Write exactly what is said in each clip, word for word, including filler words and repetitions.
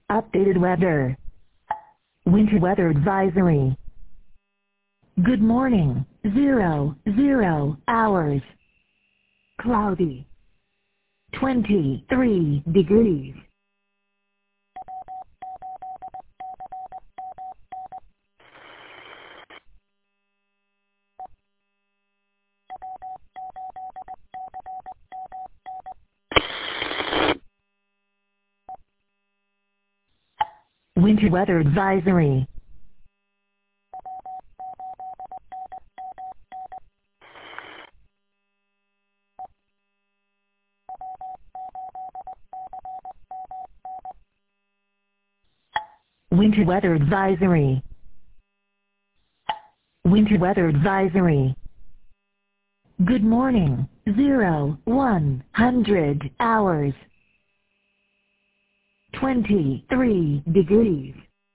Updated weather. Winter weather advisory. Good morning. Zero, zero hours. Cloudy. twenty-three degrees. Winter weather advisory. Winter weather advisory. Winter weather advisory. Good morning. Zero, one hundred hours. twenty-three degrees.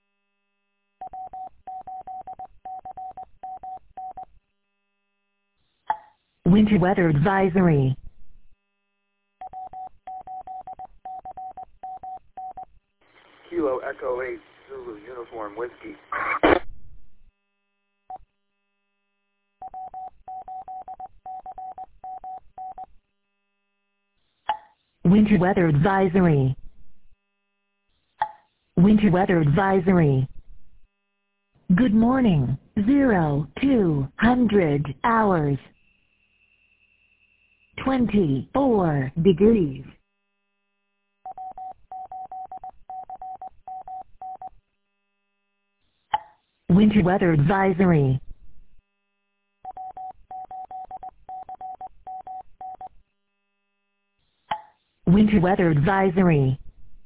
Winter weather advisory. Kilo Echo eight Zulu Uniform Whiskey. Winter weather advisory. Winter weather advisory. Good morning. Zero, two hundred hours. twenty-four degrees. Winter weather advisory. Winter weather advisory.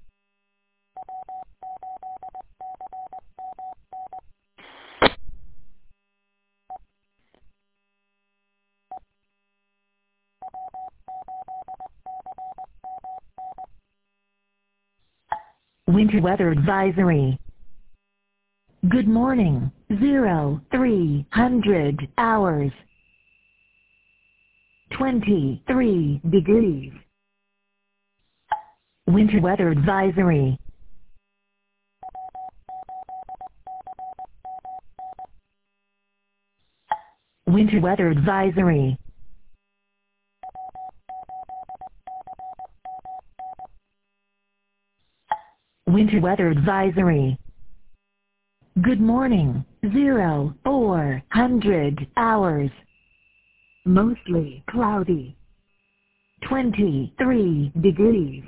Winter weather advisory. Good morning. Zero, three hundred hours. twenty-three degrees. Winter weather advisory. Winter weather advisory. Winter weather advisory. Good morning. Zero, four hundred hours. Mostly cloudy. twenty-three degrees.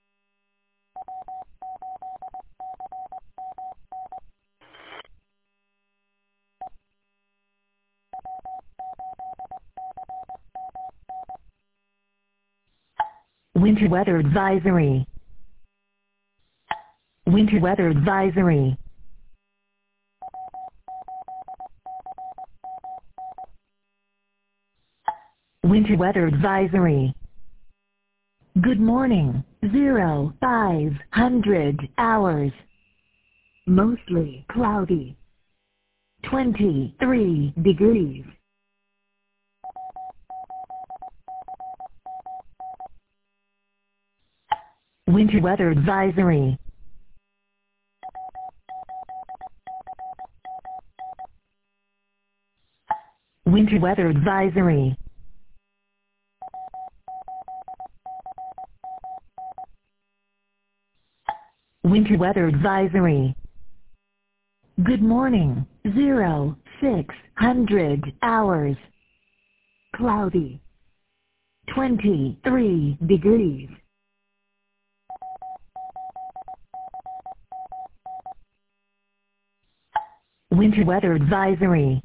Winter weather advisory. Winter weather advisory. Winter weather advisory. Good morning. Zero, five hundred hours. Mostly cloudy. twenty-three degrees. Winter weather advisory. Winter weather advisory. Winter weather advisory. Good morning. Zero, six hundred hours. Cloudy. twenty-three degrees. Winter weather advisory.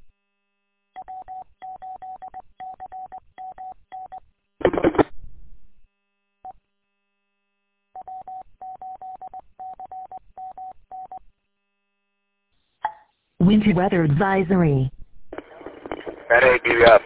Winter weather advisory. N A B F.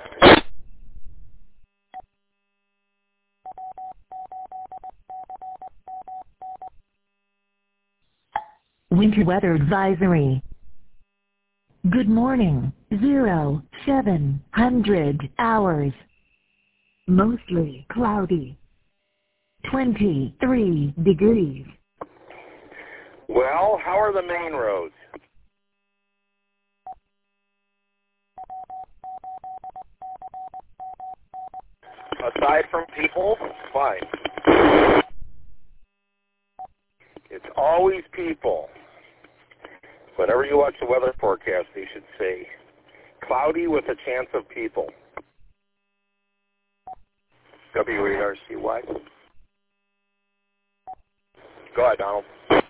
Winter weather advisory. Good morning. Zero, seven hundred hours. Mostly cloudy. twenty-three degrees. Well, how are the main roads? Aside from people, fine. It's always people. Whenever you watch the weather forecast, they should say, cloudy with a chance of people. W eight R C Y. Go ahead, Donald.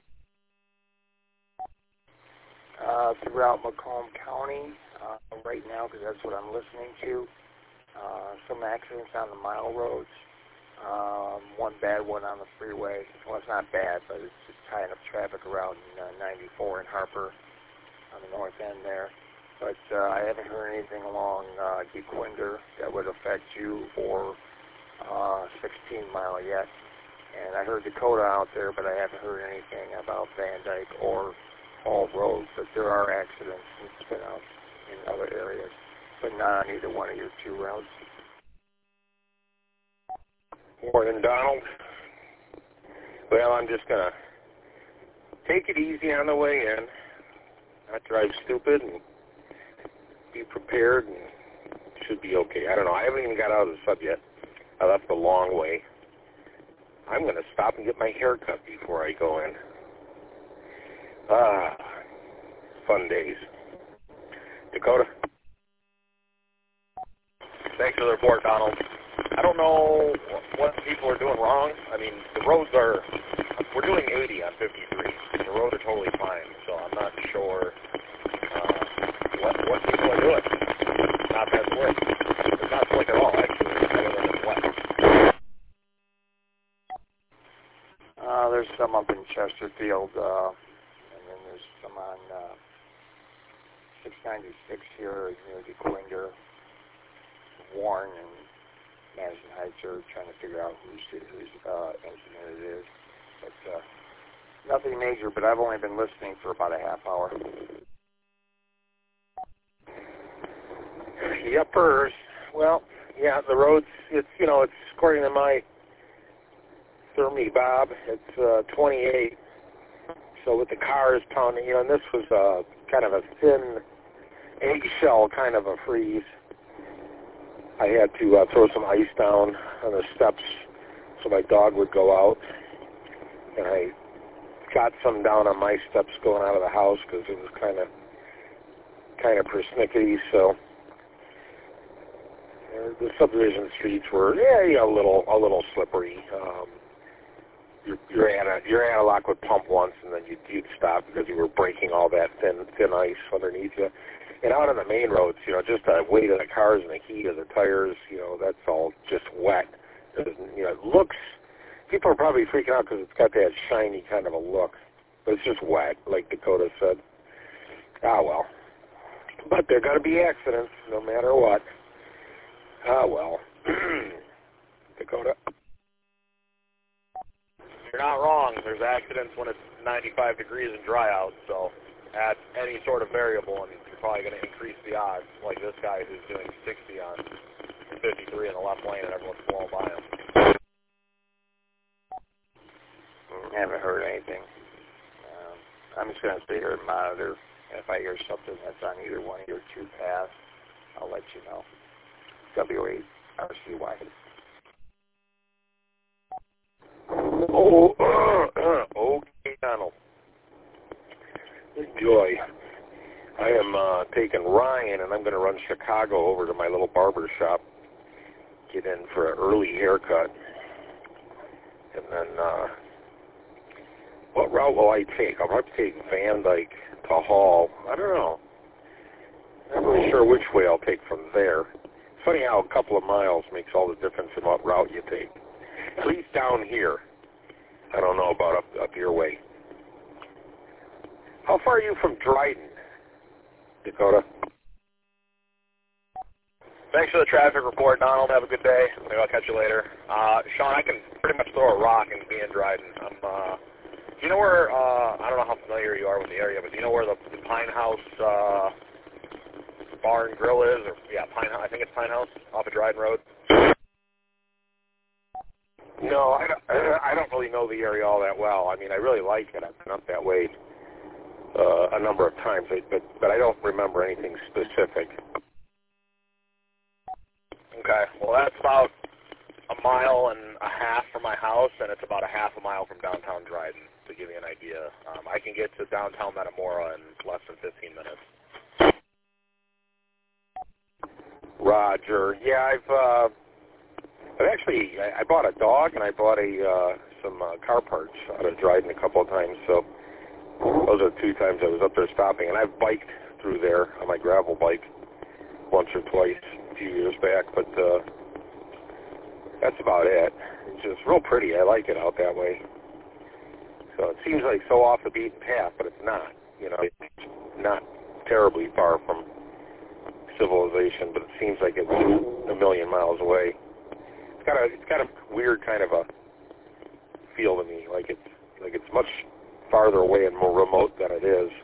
Uh, throughout Macomb County uh, right now, because that's what I'm listening to. Uh, some accidents on the mile roads. Um, one bad one on the freeway. Well, it's not bad, but it's just tying up traffic around uh, ninety-four in Harper on the north end there. But uh, I haven't heard anything along uh, DeQuinder that would affect you or uh, sixteen mile yet. And I heard Dakota out there, but I haven't heard anything about Van Dyke or all roads. But there are accidents and spin-outs in other areas, but not on either one of your two routes. Morning, Donald. Well, I'm just going to take it easy on the way in, not drive stupid, and be prepared, and it should be okay. I don't know. I haven't even got out of the sub yet. I left a long way. I'm going to stop and get my hair cut before I go in. Ah, fun days. Dakota? Thanks for the report, Donald. I don't know what people are doing wrong. I mean, the roads are, we're doing eighty on fifty-three. The roads are totally fine, so I'm not sure uh, what what people are doing. It's not that slick. It's not slick at all, actually. It's better than it's wet. Uh, there's some up in Chesterfield, uh, and then there's some on uh, six ninety-six here near DeQuinder, Warren, and Madison Heights are trying to figure out whose whose uh, incident it is. But uh, nothing major, but I've only been listening for about a half hour. Yuppers. Well, yeah, the roads, it's, you know, it's according to my Thermi Bob, it's uh, twenty-eight. So with the cars pounding, you know, and this was uh, kind of a thin eggshell kind of a freeze. I had to uh, throw some ice down on the steps so my dog would go out. And I got some down on my steps going out of the house because it was kind of kind of persnickety. So uh, the subdivision streets were, yeah, you know, a little a little slippery. Um, you're, you're at a you're at a lock with pump once, and then you'd, you'd stop because you were breaking all that thin thin ice underneath you. And out on the main roads, you know, just the weight of the cars and the heat of the tires, you know, that's all just wet. It, you know, it looks, people are probably freaking out because it's got that shiny kind of a look. But it's just wet, like Dakota said. Ah, well. But there are going to be accidents no matter what. Ah, well. Dakota? You're not wrong. There's accidents when it's ninety-five degrees and dry out, so add any sort of variable, and you're probably going to increase the odds, like this guy who's doing sixty on fifty-three in the left lane, and everyone's blowing by him. I haven't heard anything. Um, I'm just going to stay here and monitor, and if I hear something that's on either one of your two paths, I'll let you know. W eight R C Y. Oh, uh, okay, Donald. Enjoy. I am uh, taking Ryan, and I'm going to run Chicago over to my little barber shop, get in for an early haircut, and then uh, what route will I take? I'll probably take Van Dyke to Hall. I don't know. I'm not really sure which way I'll take from there. It's funny how a couple of miles makes all the difference in what route you take. At least down here. I don't know about up, up your way. How far are you from Dryden, Dakota? Thanks for the traffic report, Donald. Have a good day. Maybe I'll catch you later. Uh, Sean, I can pretty much throw a rock and be in Dryden. I'm, uh, do you know where, uh, I don't know how familiar you are with the area, but do you know where the, the Pine House uh, Bar and Grill is? Or yeah, Pine House. I think it's Pine House off of Dryden Road. No, I don't, I don't really know the area all that well. I mean, I really like it. I've been up that way uh, a number of times, but but I don't remember anything specific. Okay, well, that's about a mile and a half from my house, and it's about a half a mile from downtown Dryden, to give you an idea. Um, I can get to downtown Metamora in less than fifteen minutes. Roger. Yeah, I've uh, I've actually I, I bought a dog and I bought a uh, some uh, car parts out of Dryden a couple of times. So those are the two times I was up there stopping, and I've biked through there on my gravel bike once or twice a few years back. But uh, that's about it. It's just real pretty. I like it out that way. So it seems like so off the beaten path, but it's not. You know, it's not terribly far from civilization, but it seems like it's a million miles away. It's got a it's got a weird kind of a feel to me, like it's like it's much farther away and more remote than it is.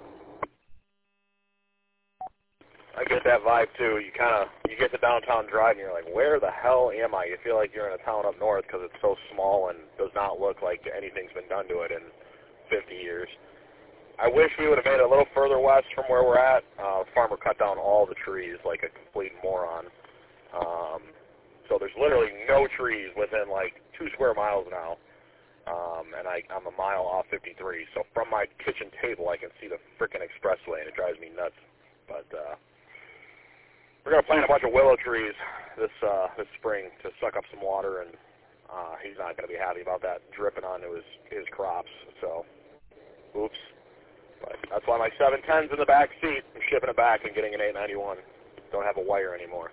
I get that vibe too. You kind of you get to downtown Dryden, and you're like, where the hell am I? You feel like you're in a town up north because it's so small and does not look like anything's been done to it in fifty years. I wish we would have made it a little further west from where we're at. Uh, the farmer cut down all the trees like a complete moron. Um, so there's literally no trees within like two square miles now. Um, and I, I'm a mile off fifty-three. So from my kitchen table, I can see the frickin' expressway, and it drives me nuts. But uh, we're going to plant a bunch of willow trees this uh, this spring to suck up some water, and uh, he's not going to be happy about that dripping onto his, his crops. So, oops. But that's why my seven ten's in the back seat. I'm shipping it back and getting an eight ninety-one. Don't have a wire anymore.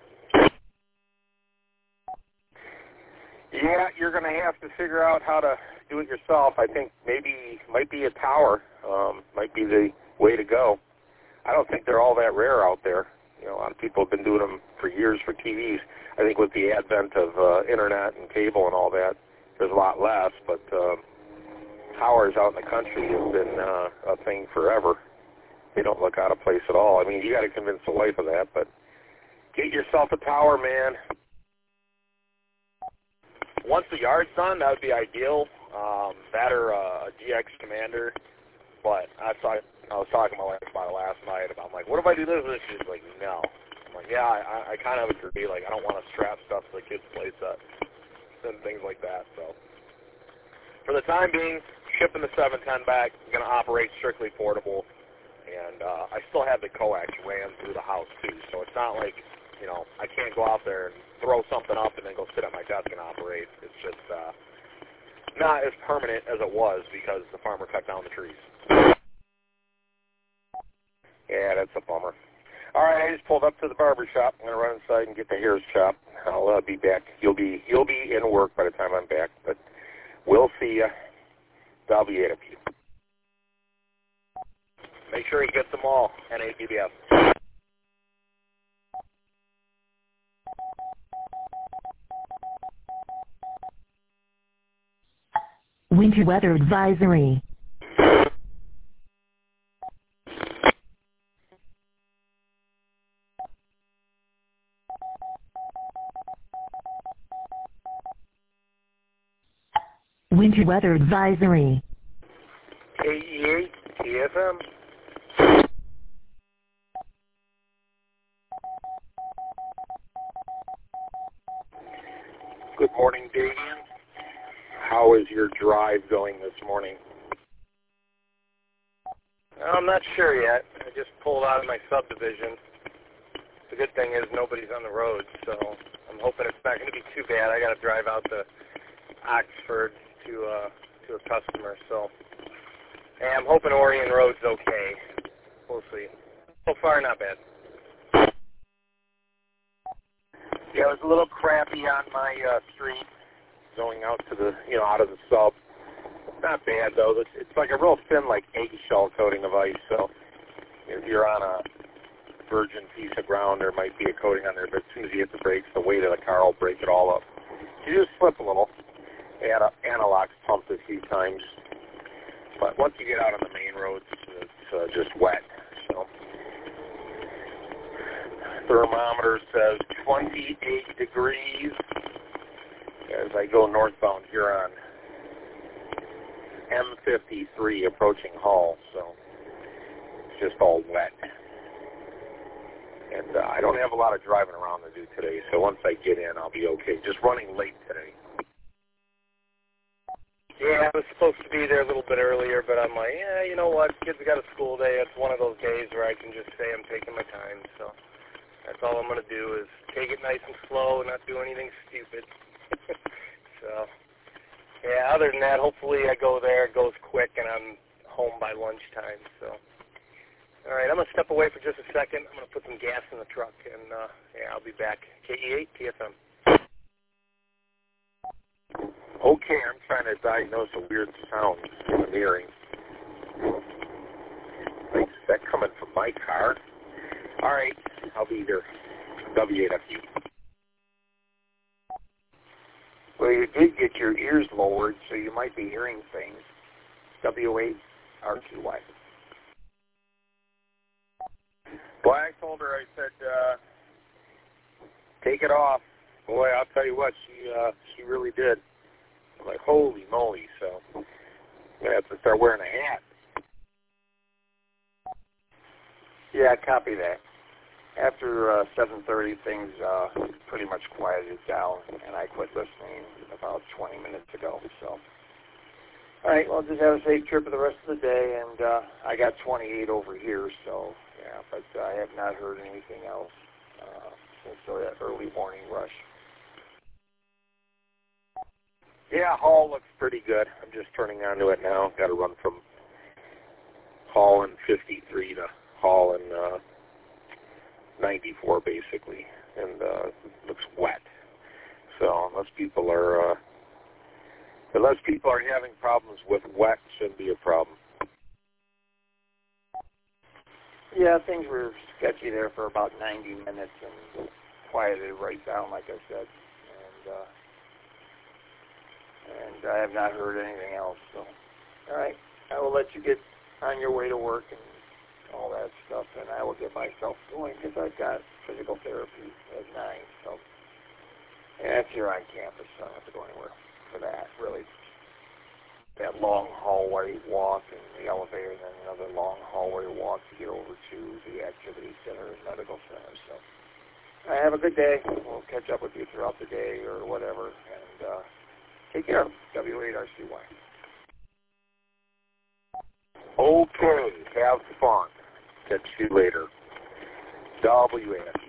Yeah, you're going to have to figure out how to do it yourself. I think maybe might be a tower, um, might be the way to go. I don't think they're all that rare out there. You know, a lot of people have been doing them for years for T Vs. I think with the advent of uh, internet and cable and all that, there's a lot less, but uh, towers out in the country have been uh, a thing forever. They don't look out of place at all. I mean, you got to convince the wife of that, but get yourself a tower, man. Once the yard's done, that would be ideal. Um, that or uh, a D X Commander. But I, saw, I was talking to my wife about it last night. About, I'm like, what if I do this? And she's like, no. I'm like, yeah, I, I kind of agree. Like, I don't want to strap stuff to the kids' play set and things like that. So for the time being, shipping the seven ten back. I'm going to operate strictly portable. And uh, I still have the coax ran through the house, too. So it's not like, you know, I can't go out there and throw something up and then go sit at my desk and operate. It's just uh, not as permanent as it was because the farmer cut down the trees. Yeah, that's a bummer. All right, I just pulled up to the barber shop. I'm going to run inside and get the hairs chopped. I'll uh, be back. You'll be you'll be in work by the time I'm back, but we'll see you. I'll be eight of you. Make sure he gets them all, N A P B F. Winter weather advisory. Winter weather advisory. K E eight T F M. Good morning, Davian. How is your drive going this morning? I'm not sure yet. I just pulled out of my subdivision. The good thing is nobody's on the road, so I'm hoping it's not going to be too bad. I got to drive out to Oxford to uh, to a customer, so and I'm hoping Orion Road's okay. We'll see. So far, not bad. Yeah, it was a little crappy on my uh, street going out to the, you know, out of the sub. Not bad, though. It's, it's like a real thin, like, eggshell coating of ice, so if you're on a virgin piece of ground, there might be a coating on there, but as soon as you hit the brakes, the weight of the car will break it all up. You just slip a little. Ana- Analog's pumped a few times, but once you get out on the main roads, it's uh, just wet, so. Thermometer says twenty-eight degrees, as I go northbound here on M fifty-three approaching Hall, so it's just all wet. And uh, I don't have a lot of driving around to do today, so once I get in, I'll be okay. Just running late today. Yeah, I was supposed to be there a little bit earlier, but I'm like, yeah, you know what? Kids got a school day. It's one of those days where I can just say I'm taking my time. So that's all I'm going to do is take it nice and slow and not do anything stupid. So, yeah, other than that, hopefully I go there, it goes quick, and I'm home by lunchtime. So, all right, I'm going to step away for just a second. I'm going to put some gas in the truck, and, uh, yeah, I'll be back. K E eight T F M. Okay, I'm trying to diagnose a weird sound I'm hearing. Like, is that coming from my car? All right, I'll be there. W eight F U. Well, you did get your ears lowered, so you might be hearing things. W eight R Q Y. Boy, I told her, I said, uh, take it off. Boy, I'll tell you what, she uh, she really did. I'm like, holy moly, so I'm going to have to start wearing a hat. Yeah, copy that. After uh, seven thirty, things uh, pretty much quieted down, and I quit listening about twenty minutes ago. So, all right, well, just have a safe trip for the rest of the day, and uh, I got twenty-eight over here, so, yeah, but I have not heard anything else uh, since that early morning rush. Yeah, Hall looks pretty good. I'm just turning onto it now. Got to run from Hall and fifty-three to Hall and uh, ninety-four, basically, and uh, it looks wet. So unless people are uh, unless people are having problems with wet, shouldn't be a problem. Yeah, things were sketchy there for about ninety minutes and quieted right down, like I said, and. Uh, And I have not heard anything else. So, all right, I will let you get on your way to work and all that stuff, and I will get myself going because I've got physical therapy at nine. So, and that's here on campus, so I don't have to go anywhere for that. Really, that long hallway walk and the elevator, and then another long hallway walk to get over to the activity center and medical center. So, I have a good day. We'll catch up with you throughout the day or whatever, and. Uh, Take care. W eight R C Y. Okay. Have fun. Catch you later. W eight F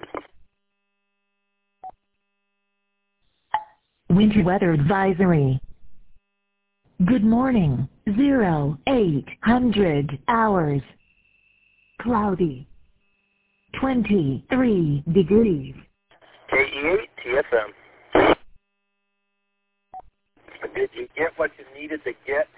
U. Winter weather advisory. Good morning. Zero eight hundred hours. Cloudy. Twenty-three degrees. K E eight T F M. Did you get what you needed to get?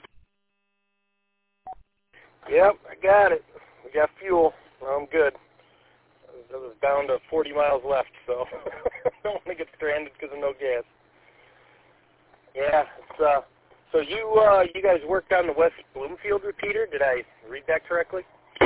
Yep, I got it. We got fuel. Well, I'm good. I was down to forty miles left, so I don't want to get stranded because of no gas. Yeah, it's, uh, so you uh, you guys worked on the West Bloomfield repeater. Did I read that correctly?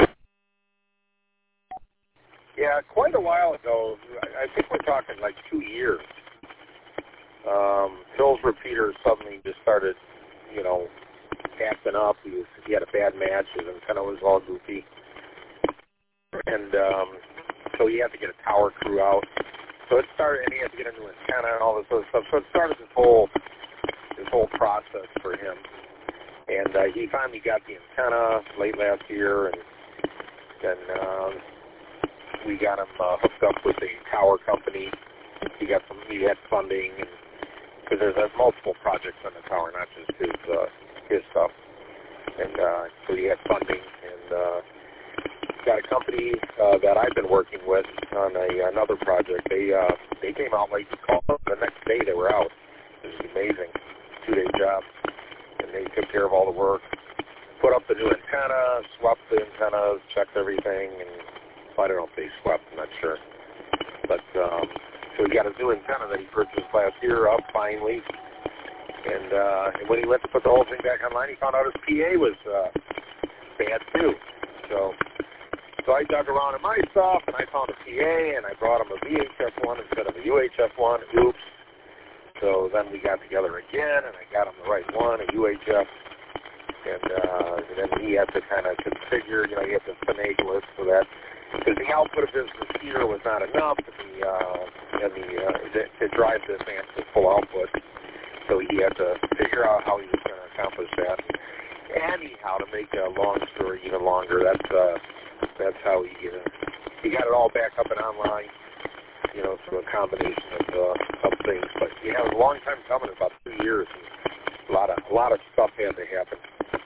Yeah, quite a while ago. I think we're talking like two years. Um, Phil's repeater suddenly just started, you know, acting up. He was he had a bad match. His antenna was all goofy, and um, so he had to get a tower crew out. So it started, and he had to get a new antenna and all this other stuff. So it started this whole this whole process for him. And uh, he finally got the antenna late last year, and then um, we got him uh, hooked up with a tower company. He got some. He had funding. And, because there's uh, multiple projects on the tower, not just his uh, his stuff. And uh, so he had funding, and uh, got a company uh, that I've been working with on a, another project. They uh, they came out like called the next day. They were out. It was amazing, two day job, and they took care of all the work, put up the new antenna, swapped the antennas, checked everything, and I don't know if they swapped. I'm not sure, but. Um, So he got a new antenna that he purchased last year up finally. And, uh, and when he went to put the whole thing back online, he found out his P A was uh, bad too. So so I dug around in my stuff, and I found a P A, and I brought him a V H F one instead of a U H F one. Oops. So then we got together again, and I got him the right one, a U H F, and, uh, and then he had to kind of configure, you know, he had to finagle it so that, because the output of his repeater was not enough, and the, uh, and the, uh, to, to drive this amp to full output, so he had to figure out how he was going to accomplish that. Anyhow, to make a long story even longer, that's, uh, that's how he, uh, he got it all back up and online, you know, through a combination of, uh, of things. But yeah, it was a long time coming, about two years. And a lot of a lot of stuff had to happen.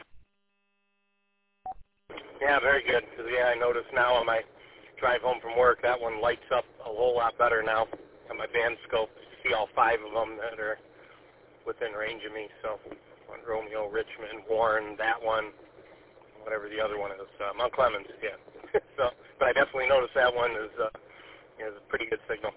Yeah, very good. Because yeah, I noticed now on my drive home from work, that one lights up a whole lot better now. On my band scope, see all five of them that are within range of me. So, one Romeo, Richmond, Warren, that one, whatever the other one is, uh, Mount Clemens. Yeah. So, but I definitely noticed that one is. Uh, It's a pretty good signal.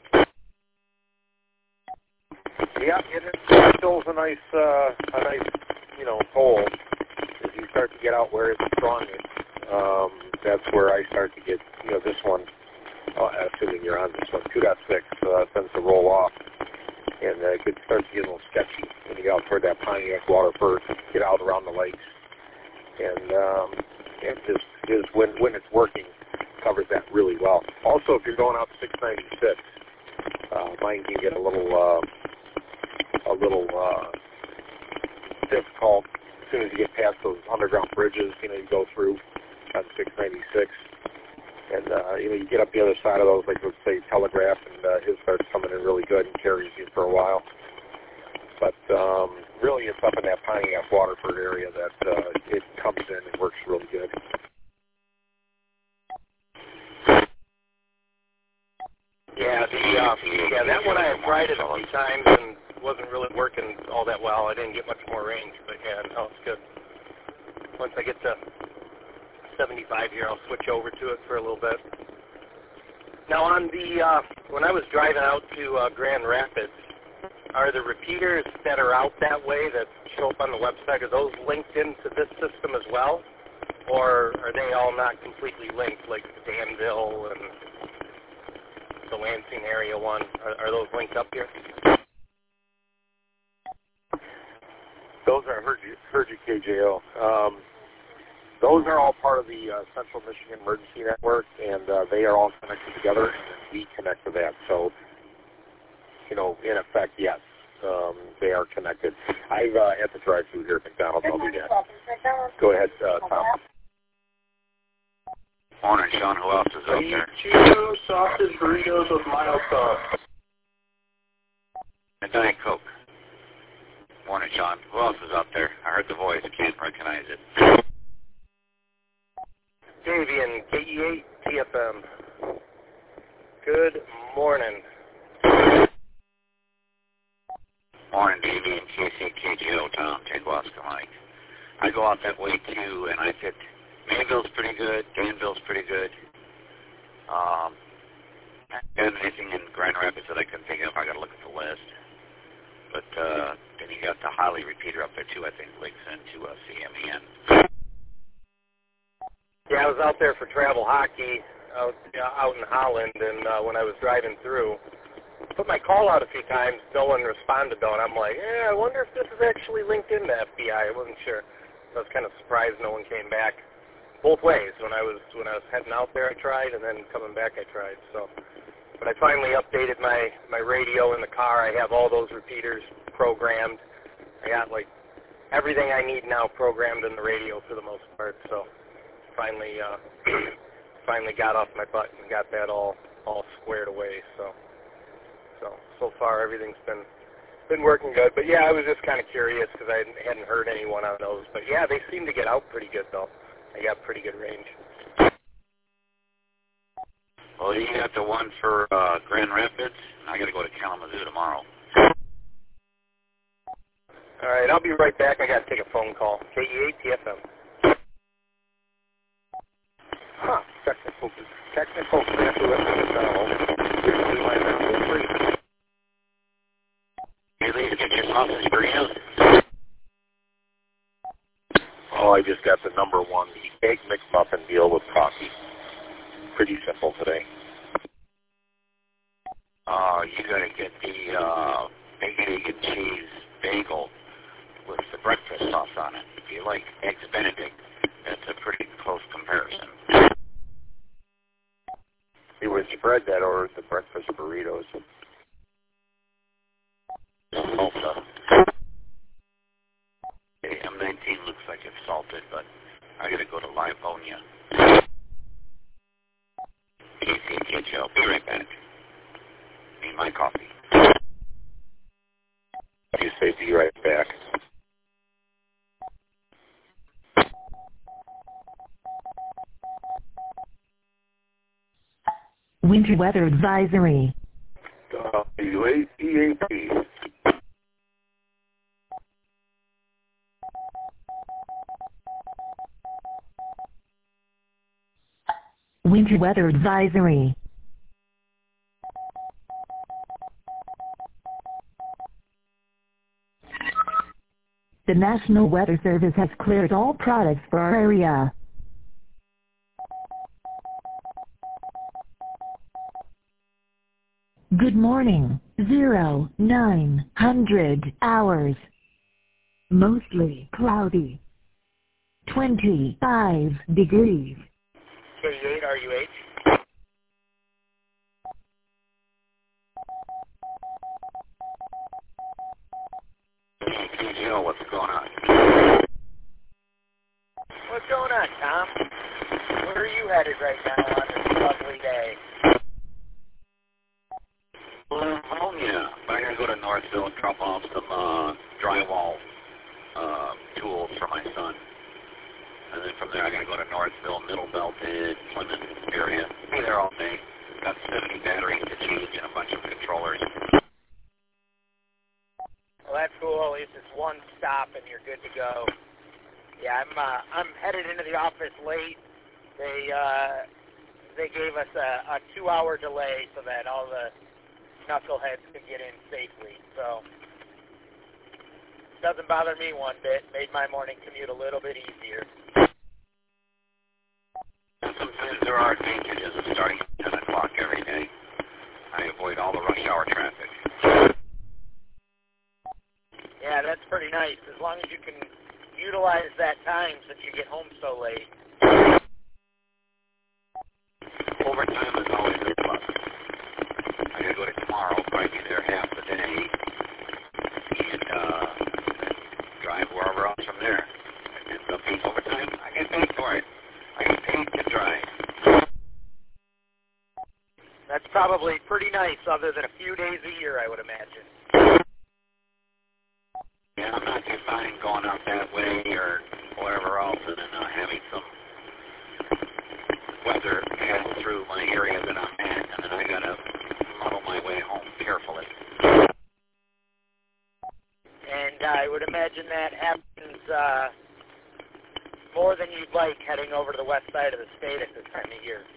Yeah, it is. Still a nice, uh, a nice, you know, hole. As you start to get out where it's strongest, um, that's where I start to get, you know, this one. Uh, assuming you're on this one, two point six uh, tends to roll off, and uh, it could start to get a little sketchy when you get out toward that Pontiac Waterford, get out around the lakes, and um, it just is when when it's working. Covers that really well. Also, if you're going out to six ninety-six, uh, mine can get a little, uh, a little uh, difficult as soon as you get past those underground bridges. You know, you go through on six ninety-six, and uh, you know, you get up the other side of those, like let's say Telegraph, and uh, his starts coming in really good and carries you for a while. But um, really, it's up in that Pontiac Waterford area that uh, it comes in and works really good. Yeah, the uh, yeah that one I had tried it a few times and wasn't really working all that well. I didn't get much more range, but yeah, no, it's good. Once I get to seventy-five here, I'll switch over to it for a little bit. Now on the uh, when I was driving out to uh, Grand Rapids, are the repeaters that are out that way that show up on the website, are those linked into this system as well, or are they all not completely linked, like Danville and the Lansing area one? Are, are those linked up here? Those are Hergy K J O. Um, those are all part of the uh, Central Michigan Emergency Network, and uh, they are all connected together, and we connect to that. So, you know, in effect, yes, um, they are connected. I've uh, at the drive-thru here at McDonald's. I'll do that. Go ahead, uh, Tom. Morning, Sean. Who else is out there? Cheetos, sausage, burritos with mild sauce. And Diet Coke. Morning, Sean. Who else is out there? I heard the voice. I can't recognize it. Davey and K E eight T F M. Good morning. Morning, Davey and K C K G O, Tom, Jaguaska Mike. I go out that way, too, and I fit. Mayville's pretty good. Danville's pretty good. Um, and anything in Grand Rapids that I couldn't think of, I got to look at the list. But uh, then you got the Holly repeater up there, too, I think, links into uh, C M E N. Yeah, I was out there for travel hockey out, uh, out in Holland, and uh, when I was driving through, put my call out a few times. No one responded, though, and I'm like, yeah, I wonder if this is actually linked into F B I. I wasn't sure. I was kind of surprised no one came back. Both ways. When I was when I was heading out there, I tried, and then coming back, I tried. So, but I finally updated my my radio in the car. I have all those repeaters programmed. I got like everything I need now programmed in the radio for the most part. So, finally, uh, finally got off my butt and got that all all squared away. So, so so far everything's been been working good. But yeah, I was just kind of curious because I hadn't heard anyone on those. But yeah, they seem to get out pretty good though. I got pretty good range. Well, you got the one for uh, Grand Rapids. I got to go to Kalamazoo tomorrow. All right, I'll be right back. I got to take a phone call. K E eight T F M. Huh. Technical, technical snafu at McDonald's. You at least get your sausage burritos? Oh, I just got the number one, the Egg McMuffin deal with coffee. Pretty simple today. Uh, you got to get the uh, bacon, egg, and cheese bagel with the breakfast sauce on it. If you like Eggs Benedict, that's a pretty close comparison. You would spread that over the breakfast burritos. Salsa. M nineteen looks like it's salted, but I gotta go to Livonia. K C K J O, be right back. Need my coffee. You say be right back. Winter weather advisory. W A P A P. Winter weather advisory. The National Weather Service has cleared all products for our area. Good morning, zero, nine hundred hours. Mostly cloudy. twenty-five degrees. K eight R U H. K J O, what's going on? What's going on, Tom? Where are you headed right now on this lovely day? Livonia. I'm going to go to Northville and drop off some uh, drywall uh, tools for my son. And then from there, I'm going to go to Northville, Middle Belted, Plymouth area. Be there all day. Got seventy batteries to change and a bunch of controllers. Well, that's cool. At least it's one stop and you're good to go. Yeah, I'm uh, I'm headed into the office late. They uh, they gave us a, a two-hour delay so that all the knuckleheads could get in safely. So doesn't bother me one bit. Made my morning commute a little bit easier. Sometimes there are advantages of starting at ten o'clock every day. I avoid all the rush hour traffic. Yeah, that's pretty nice. As long as you can utilize that time since you get home so late. Overtime is always a plus. I gotta go to tomorrow, probably be there half the day, and uh, drive wherever else from there. And so being overtime, I get paid for it. I get paid to drive. That's probably pretty nice, other than a few days a year, I would imagine. Yeah, I'm not too fine going out that way or wherever else, and then uh, having some weather pass through my area that I'm at, and then I gotta muddle my way home carefully. And I would imagine that happens uh, more than you'd like heading over to the west side of the state at this time of year.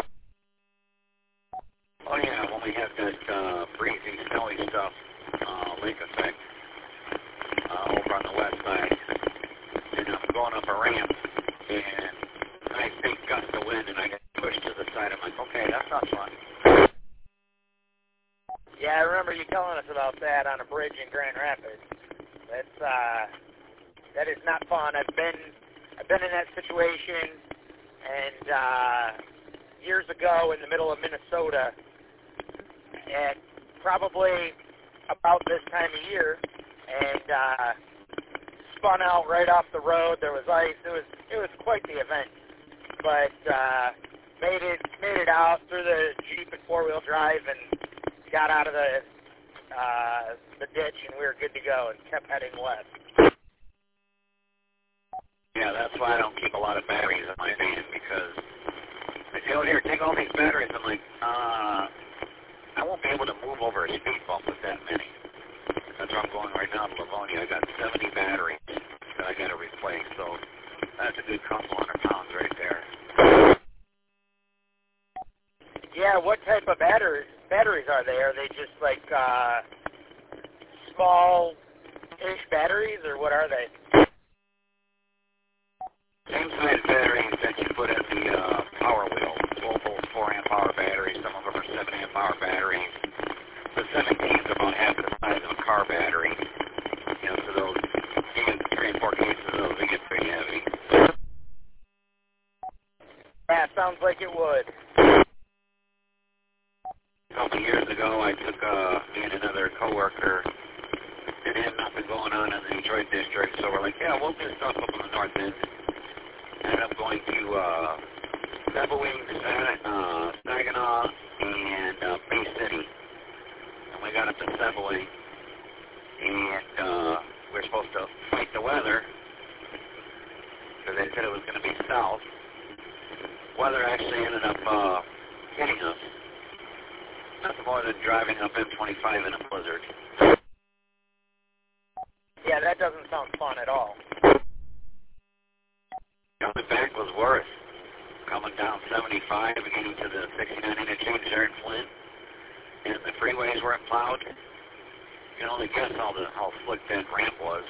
Oh yeah, when we have that uh, breezy, snowy stuff, uh, lake effect, uh, over on the west side, and I'm going up a ramp, and nice big gust of wind, and I get pushed to the side. I'm like, okay, that's not fun. Yeah, I remember you telling us about that on a bridge in Grand Rapids. That's uh, that is not fun. I've been I've been in that situation, and uh, years ago in the middle of Minnesota, at probably about this time of year, and uh, spun out right off the road. There was ice. It was it was quite the event, but uh, made it made it out through the Jeep and four wheel drive and got out of the uh, the ditch, and we were good to go and kept heading west. Yeah, that's why I don't keep a lot of batteries in my van, because they say, oh, here, take all these batteries. I'm like, uh, I won't be able to move over a speed bump with that many. That's where I'm going right now in Livonia. I got seventy batteries that I got to replace, so that's a good couple hundred pounds right there. Yeah, what type of batteries batteries are they? Are they just like uh, small-ish batteries, or what are they? Same size batteries that you put at the uh, power wheel. twelve volt, four amp hour batteries. Some of them are seven amp hour batteries. The seventeen is about half the size of a car Yeah, sounds like it would. A couple of years ago, I took uh, me and another coworker. It had nothing going on in the Detroit district, so we're like, yeah, we'll do stuff up in the north end. Ended up going to uh, Sebbawing, uh, Saginaw, and uh, Bay City. And we got up to Sebbawing, and uh, we were supposed to fight the weather because they said it was going to be south. Weather actually ended up uh, hitting us. Nothing more than driving up M twenty-five in a blizzard. Yeah, that doesn't sound fun at all. Coming back was worse. Coming down seventy-five and getting to the sixty-nine interchange there in Flint, and the freeways weren't plowed. You can only guess how the how slick that ramp was.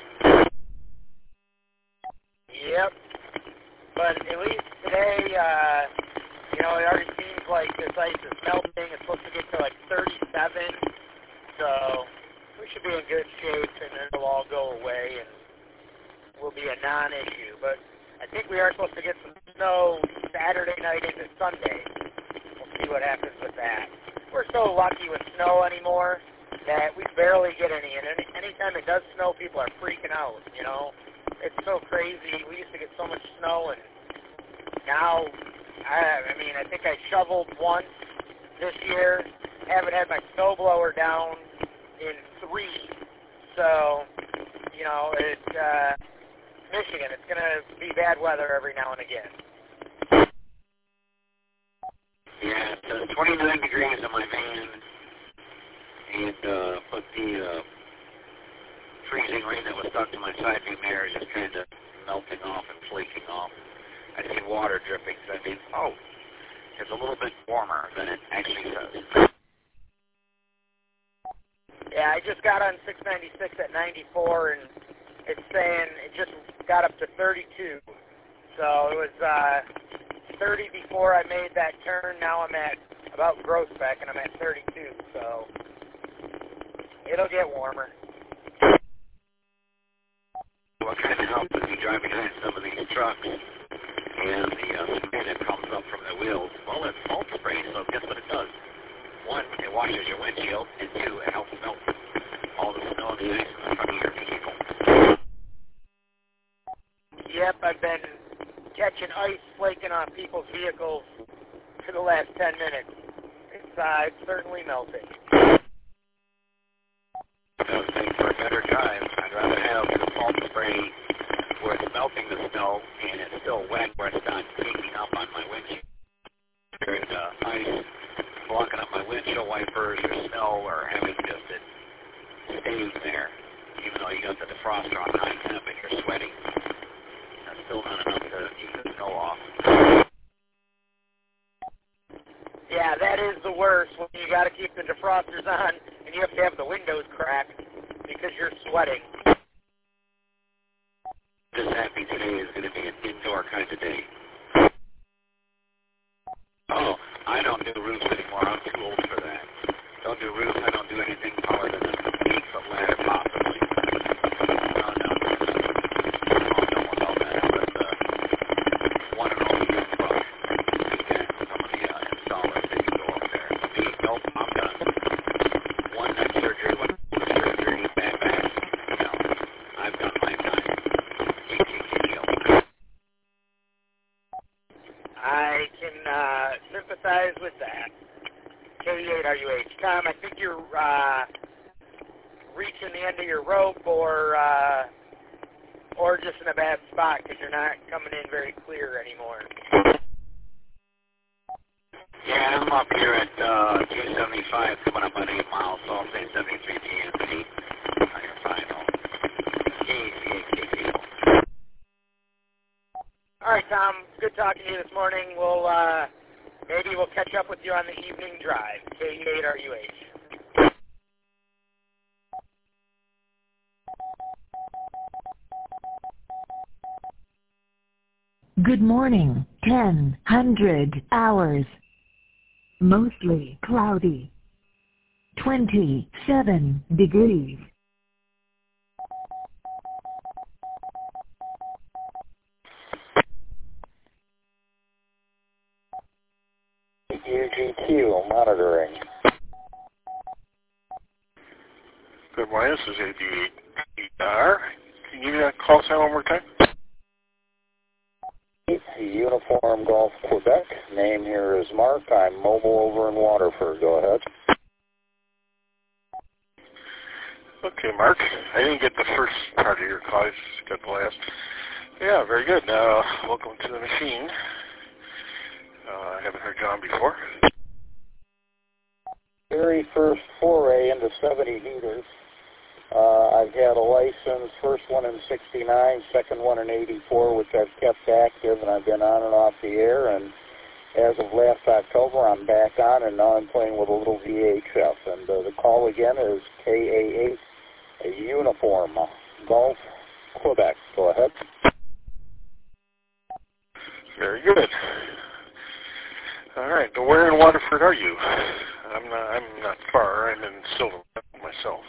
Yep. But at least today, uh, you know, it already seems like this ice is melting. It's supposed to get to like thirty-seven, so we should be in good shape, and it'll all go away, and will be a non-issue. But I think we are supposed to get some snow Saturday night into Sunday. We'll see what happens with that. We're so lucky with snow anymore that we barely get any. And any, anytime it does snow, people are freaking out, you know. It's so crazy. We used to get so much snow, and now, I, I mean, I think I shoveled once this year. Haven't had my snowblower down in three. So, you know, it's uh, Michigan. It's going to be bad weather every now and again. Yeah, it's uh, twenty-nine degrees in my van, and uh, put the uh, freezing rain that was stuck to my side view mirror is just kind of melting off and flaking off. I see water dripping, so I think, oh, it's a little bit warmer than it actually says. Yeah, I just got on six ninety-six at ninety-four, and it's saying it just got up to thirty-two. So it was uh, thirty before I made that turn. Now I'm at about Groesbeck, and I'm at thirty-two. So it'll get warmer. What kind of help is you driving behind some of these trucks, and the uh, spray that comes up from the wheels? Well, it's salt spray, so guess what it does? One, it washes your windshield, and two, it helps melt all the snow and the ice in the front of your vehicle. Yep, I've been catching ice flaking on people's vehicles for the last ten minutes. It's, uh, it's certainly melting. I was thinking for a better drive, I'd rather have the salt spray where it's melting the snow and it's still wet, where it's not peeking up on my windshield. There's uh, ice blocking up my windshield wipers or snow, or having just it staying there, even though you got the defroster on high temp and you're sweating. That's still not enough to keep the snow off. Yeah, that is the worst when you got to keep the defrosters on and you have to have the windows cracked because you're sweating. Just happy today is going to be an indoor kind of day. Oh, I don't do roofs anymore. I'm too old for that. Don't do roofs. I don't do anything taller than an eight-foot ladder, possibly. No, no. Oh, no one knows that. But uh, one and only young buck. Again, some of the uh, installers, they can go up there. Me, nope, I'm done. One neck surgery, one surgery, bad back. No, I've done my time. E T T deal. I can uh, sympathize with that. K eight R U H. Tom, I think you're uh, reaching the end of your rope, or uh, or just in a bad spot because you're not coming in very clear anymore. Yeah, I'm up here at uh, two seventy-five, coming up on eight miles, so I'll say seventy-three P M P. On your final. K A C A K T O. All right, Tom. Good talking to you this morning. We'll uh, maybe we'll catch up with you on the evening drive. K eight R U H. Good morning, ten hundred hours. Mostly cloudy. twenty-seven degrees. U G Q, monitoring. Good morning, this is A B eight R. Can you give me that call sign one more time? Uniform Golf, Quebec. Name here is Mark. I'm mobile over in Waterford. Go ahead. Okay, Mark. I didn't get the first part of your call. I just got the last. Yeah, very good. Uh, welcome to the machine. Uh, I haven't heard you on before. Very first foray into seventy heaters. Uh, I've had a license, first one in sixty-nine, second one in eighty-four, which I've kept active, and I've been on and off the air, and as of last October, I'm back on, and now I'm playing with a little V H F, and uh, the call again is K A eight, a Uniform Golf, Quebec. Go ahead. Very good. All right, now where in Waterford are you? I'm not, I'm not far. I'm in Silver myself.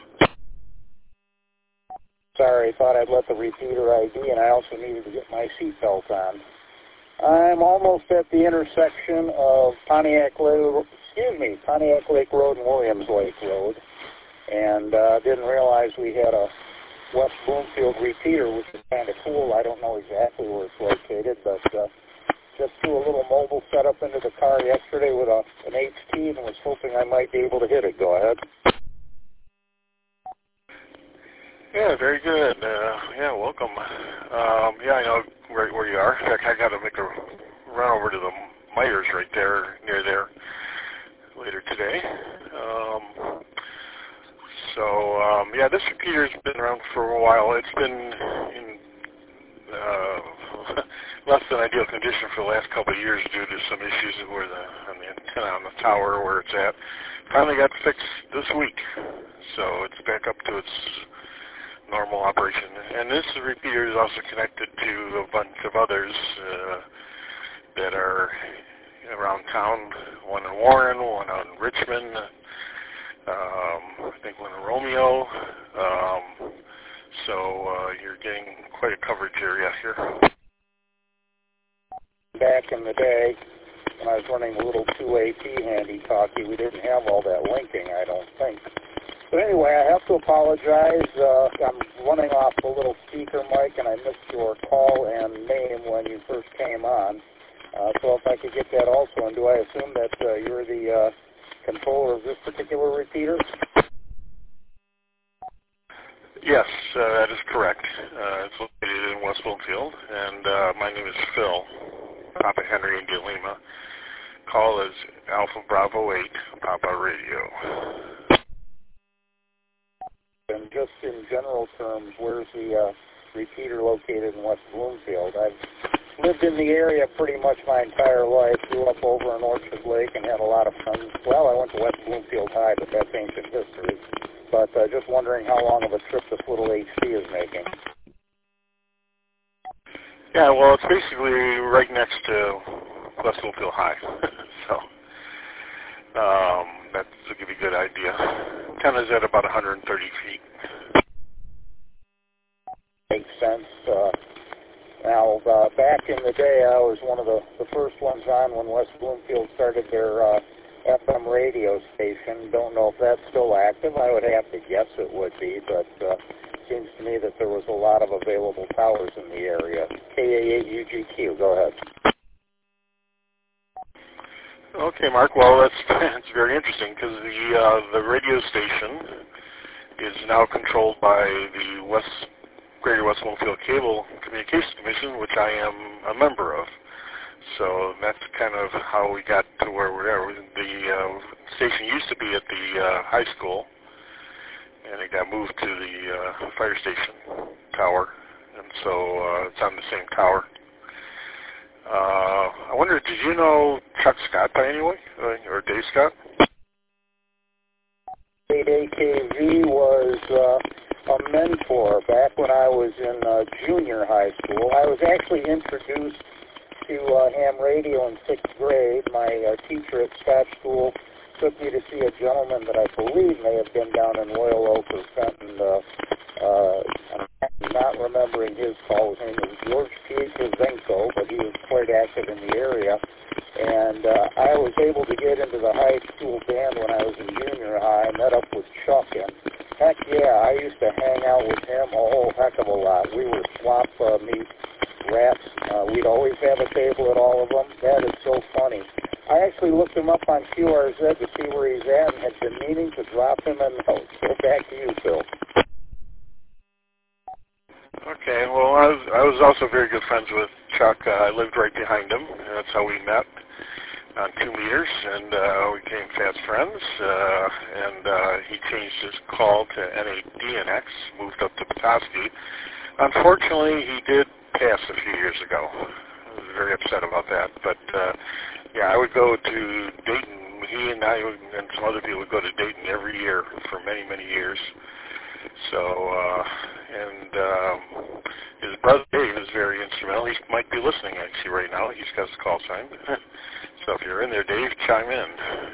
Sorry, I thought I'd let the repeater I D, and I also needed to get my seatbelt on. I'm almost at the intersection of Pontiac Lake, excuse me, Pontiac Lake Road and Williams Lake Road, and uh, didn't realize we had a West Bloomfield repeater, which is kind of cool. I don't know exactly where it's located, but uh, just threw a little mobile setup into the car yesterday with a, an H T and was hoping I might be able to hit it. Go ahead. Yeah, very good. Uh, yeah, welcome. Um, yeah, I know right where you are. In fact, I got to make a run over to the Myers right there, near there, later today. Um, so, um, yeah, this repeater's been around for a while. It's been in uh, less than ideal condition for the last couple of years due to some issues where the, on the antenna on the tower where it's at. Finally got fixed this week, so it's back up to its normal operation. And this repeater is also connected to a bunch of others uh, that are around town, one in Warren, one out in Richmond, um, I think one in Romeo. Um, so uh, you're getting quite a coverage area here. Back in the day, when I was running a little two A P handy-talkie, we didn't have all that linking, I don't think. But anyway, I have to apologize. Uh, I'm running off the little speaker mic, and I missed your call and name when you first came on. Uh, so if I could get that also, and do I assume that uh, you're the uh, controller of this particular repeater? Yes, uh, that is correct. Uh, it's located in West Bloomfield, and uh, my name is Phil, Papa Henry India Lima. Call is Alpha Bravo eight, Papa Radio. And just in general terms, where's the uh, repeater located in West Bloomfield? I've lived in the area pretty much my entire life, grew up over in Orchard Lake and had a lot of friends. Well, I went to West Bloomfield High, but that's ancient history. But uh, just wondering how long of a trip this little H C is making. Yeah, well, it's basically right next to West Bloomfield High. so um, that will give you a good idea. Antenna's at about one hundred thirty feet. Makes sense. Uh, now, uh, back in the day, I was one of the, the first ones on when West Bloomfield started their uh, F M radio station. Don't know if that's still active. I would have to guess it would be, but uh, seems to me that there was a lot of available towers in the area. K A eight U G Q, go ahead. Okay, Mark. Well, that's it's very interesting because the uh, the radio station is now controlled by the West Greater West Bloomfield Cable Communications Commission, which I am a member of. So that's kind of how we got to where we are. The uh, station used to be at the uh, high school, and it got moved to the uh, fire station tower, and so uh, it's on the same tower. Uh, I wonder, did you know Chuck Scott by any way, uh, or Dave Scott? A K V was uh, a mentor back when I was in uh, junior high school. I was actually introduced to uh, ham radio in sixth grade. My uh, teacher at Scott School took me to see a gentleman that I believe may have been down in Royal Oak or Fenton. Uh, uh, I'm not remembering his call. His name was George Pietrzenko, but he was quite active in the area. And uh, I was able to get into the high school band when I was in junior high. I met up with Chuck, and heck yeah, I used to hang out with him a whole heck of a lot. We were swap uh, meet rats. Uh, we'd always have a table at all of them. That is so funny. I actually looked him up on Q R Z to see where he's at and had been meaning to drop him a note. So back to you, Phil. Okay, well, I was, I was also very good friends with Chuck. Uh, I lived right behind him, and that's how we met on two meters, and uh, we became fast friends, uh, and uh, he changed his call to N A D N X, moved up to Petoskey. Unfortunately, he did pass a few years ago. I was very upset about that, but uh, yeah, I would go to Dayton. He and I and some other people would go to Dayton every year for many, many years. So, uh, and um, his brother Dave is very instrumental. He might be listening actually right now. He's got his call sign. So if you're in there, Dave, chime in.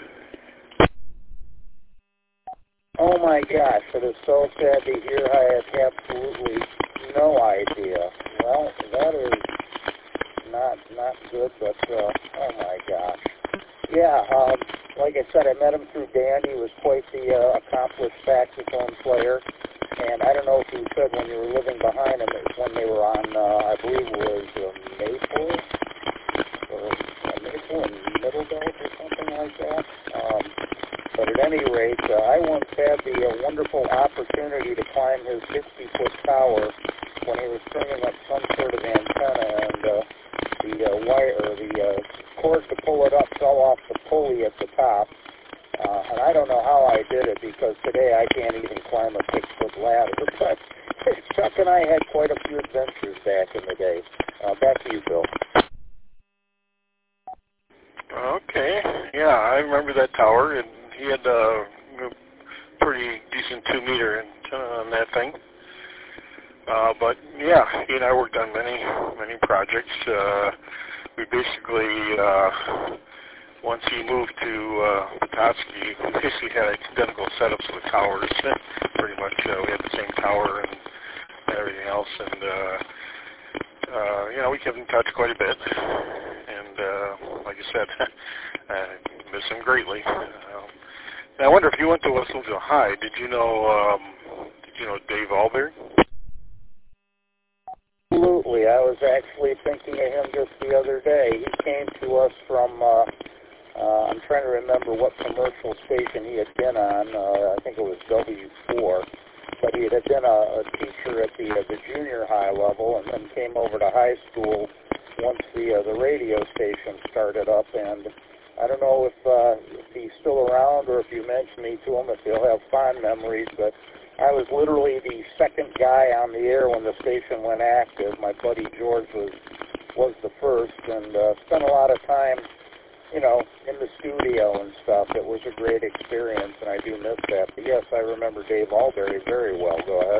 Oh my gosh, it is so sad to hear. I had absolutely no idea. Well, that is not not good, but uh, oh my gosh. Yeah, um, like I said, I met him through Dan. He was quite the uh, accomplished saxophone player. And I don't know if you said when you were living behind him, it was when they were on, uh, I believe it was uh, Maple, or uh, Maple and Middle Belt or something like that. Um, but at any rate, uh, I once had the uh, wonderful opportunity to climb his sixty-foot tower when he was stringing up some sort of antenna, and uh, the uh, wire, or the uh, cord to pull it up fell off the pulley at the top. Uh, and I don't know how I did it, because today I can't even climb a six-foot ladder. But Chuck and I had quite a few adventures back in the day. Uh, back to you, Bill. Okay. Yeah, I remember that tower, and he had a pretty decent two-meter antenna on that thing. Uh, but, yeah, he and I worked on many, many projects. Uh, we basically... Uh, Once he moved to uh, Petoskey, we basically had identical setups with towers. Pretty much, uh, we had the same tower and everything else, and uh, uh, you know, we kept in touch quite a bit. And uh, like I said, I miss him greatly. Um, I wonder if you went to Westfield High. Did you know? Um, did you know Dave Alberg? Absolutely. I was actually thinking of him just the other day. He came to us from. Uh, Uh, I'm trying to remember what commercial station he had been on. Uh, I think it was W four. But he had been a, a teacher at the, uh, the junior high level, and then came over to high school once the uh, the radio station started up. And I don't know if, uh, if he's still around, or if you mention me to him, if he'll have fond memories. But I was literally the second guy on the air when the station went active. My buddy George was was the first, and uh, spent a lot of time, you know, in the studio and stuff. It was a great experience, and I do miss that. But yes, I remember Dave Alberry very well. Go ahead.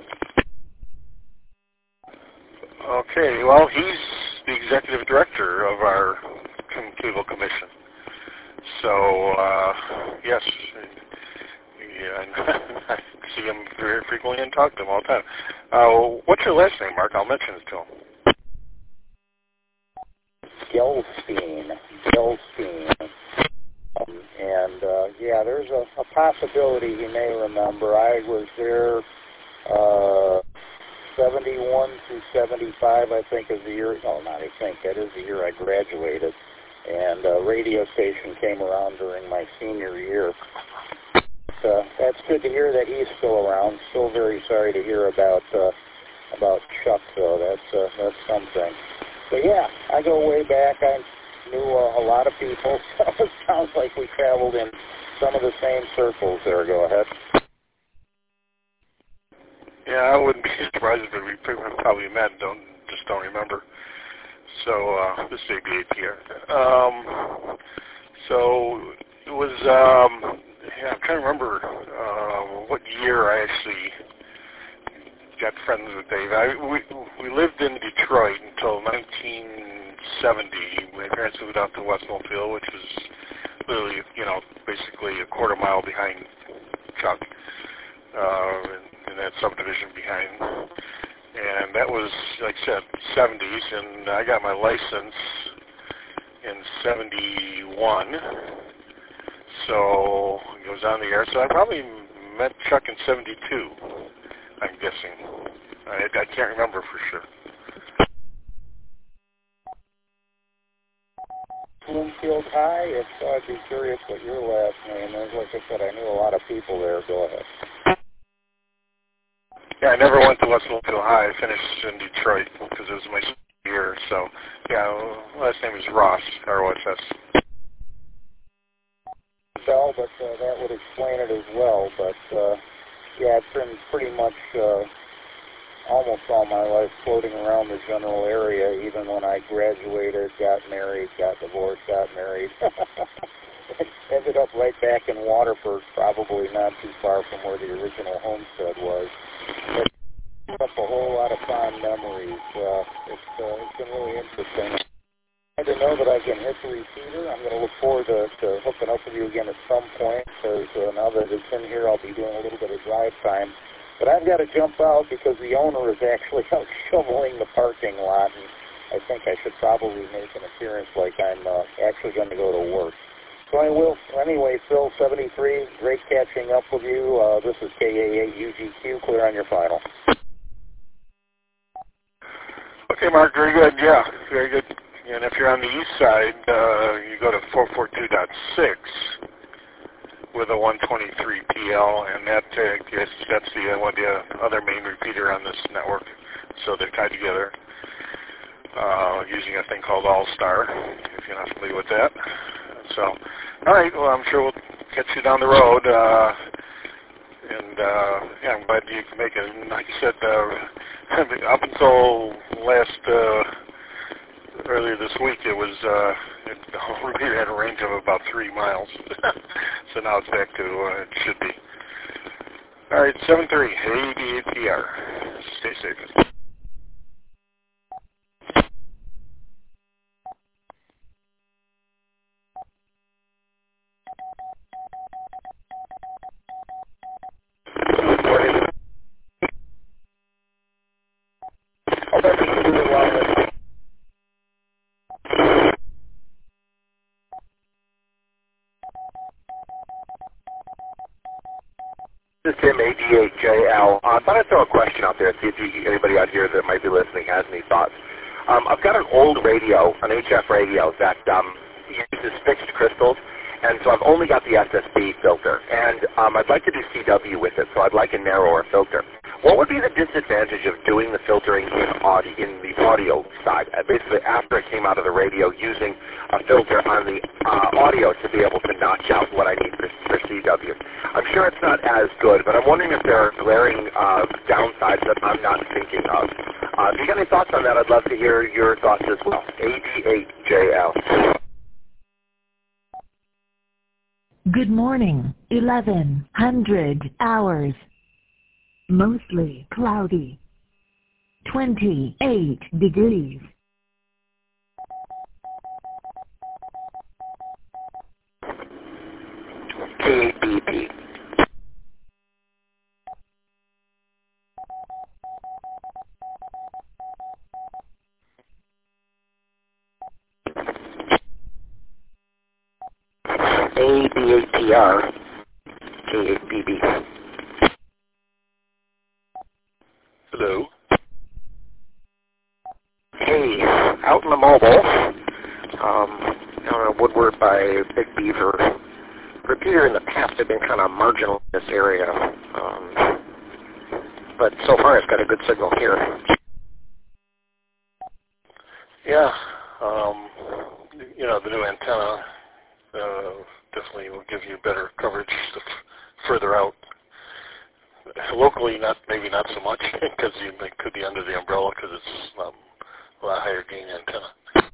Okay, well, he's the executive director of our cable commission. So, uh, yes, yeah, I see him very frequently and talk to him all the time. Uh, what's your last name, Mark? I'll mention it to him. Gelstein. Gelstein. Um, and, uh, yeah, there's a, a possibility he may remember. I was there uh, seventy-one through seventy-five, I think, is the year. No, not I think. That is the year I graduated. And a radio station came around during my senior year. Uh, that's good to hear that he's still around. Still very sorry to hear about uh, about Chuck, though. That's uh, that's something. But yeah, I go way back. I knew uh, a lot of people, so it sounds like we traveled in some of the same circles there. Go ahead. Yeah, I wouldn't be surprised if we probably met and don't, just don't remember. So, uh, this is A B A P R. Um, so, it was, um, yeah, I'm trying to remember uh, what year I actually got friends with Dave. I, we, we lived in Detroit until nineteen seventy. My parents moved out to West Millfield, which was literally, you know, basically a quarter mile behind Chuck, uh, in, in that subdivision behind. And that was, like I said, seventies, and I got my license in seventy-one. So it was on the air. So I probably met Chuck in seventy-two, I'm guessing. I, I can't remember for sure. Bloomfield High. If so, I'd be curious what your last name is. Like I said, I knew a lot of people there. Go ahead. Yeah, I never went to West Bloomfield High. I finished in Detroit because it was my senior year. So, yeah, last name is Ross, R O S S. Bell, but uh, that would explain it as well. But, uh, yeah, it's been pretty much uh, almost all my life floating around the general area, even when I graduated, got married, got divorced, got married. Ended up right back in Waterford, probably not too far from where the original homestead was. But up a whole lot of fond memories. Uh, it's, uh, it's been really interesting. I to know that I can hit the repeater. I'm going to look forward to, to hooking up with you again at some point, because uh, now that it's in here, I'll be doing a little bit of drive time. But I've got to jump out because the owner is actually out shoveling the parking lot, and I think I should probably make an appearance like I'm uh, actually going to go to work. So I will. Anyway, Phil, seventy-three, great catching up with you. Uh, this is K A eight U G Q. Clear on your final. Okay, Mark, very good. Yeah, very good. And if you're on the east side, uh, you go to four forty-two point six with a one twenty-three P L, and that uh, yes, that's the uh, one of the other main repeater on this network. So they're tied together uh, using a thing called All-Star, if you're not familiar with that. So, all right, well, I'm sure we'll catch you down the road. Uh, and, uh, yeah, I'm glad you can make it. Like you said, uh, up until last... Uh, earlier this week, it was, uh, it, the whole repeater had a range of about three miles. So now it's back to uh, it should be. All right, seven three, A D A P R. Stay safe. This is Tim, A D eight J L. Uh, I thought I'd throw a question out there, see if you, anybody out here that might be listening has any thoughts. Um, I've got an old radio, an H F radio, that um, uses fixed crystals, and so I've only got the S S B filter. And um, I'd like to do C W with it, so I'd like a narrower filter. What would be the disadvantage of doing the filtering in, audio, in the audio side? Uh, basically, after it came out of the radio, using a filter on the uh, audio to be able to notch out what I need for, for C W. I'm sure it's not as good, but I'm wondering if there are glaring uh, downsides that I'm not thinking of. Uh, if you got any thoughts on that, I'd love to hear your thoughts as well. A D eight J L. Good morning, eleven hundred hours. Mostly cloudy. twenty-eight degrees. K B P. A B eight P R. K eight B B. Hello. Hey, out in the mobile, um, down in Woodward by Big Beaver. Repeater in the past had been kind of marginal in this area, um, but so far it's got a good signal here. Yeah, um, you know, the new antenna uh, definitely will give you better coverage further out. Locally, not maybe not so much, because you could be under the umbrella because it's um, a lot higher gain antenna.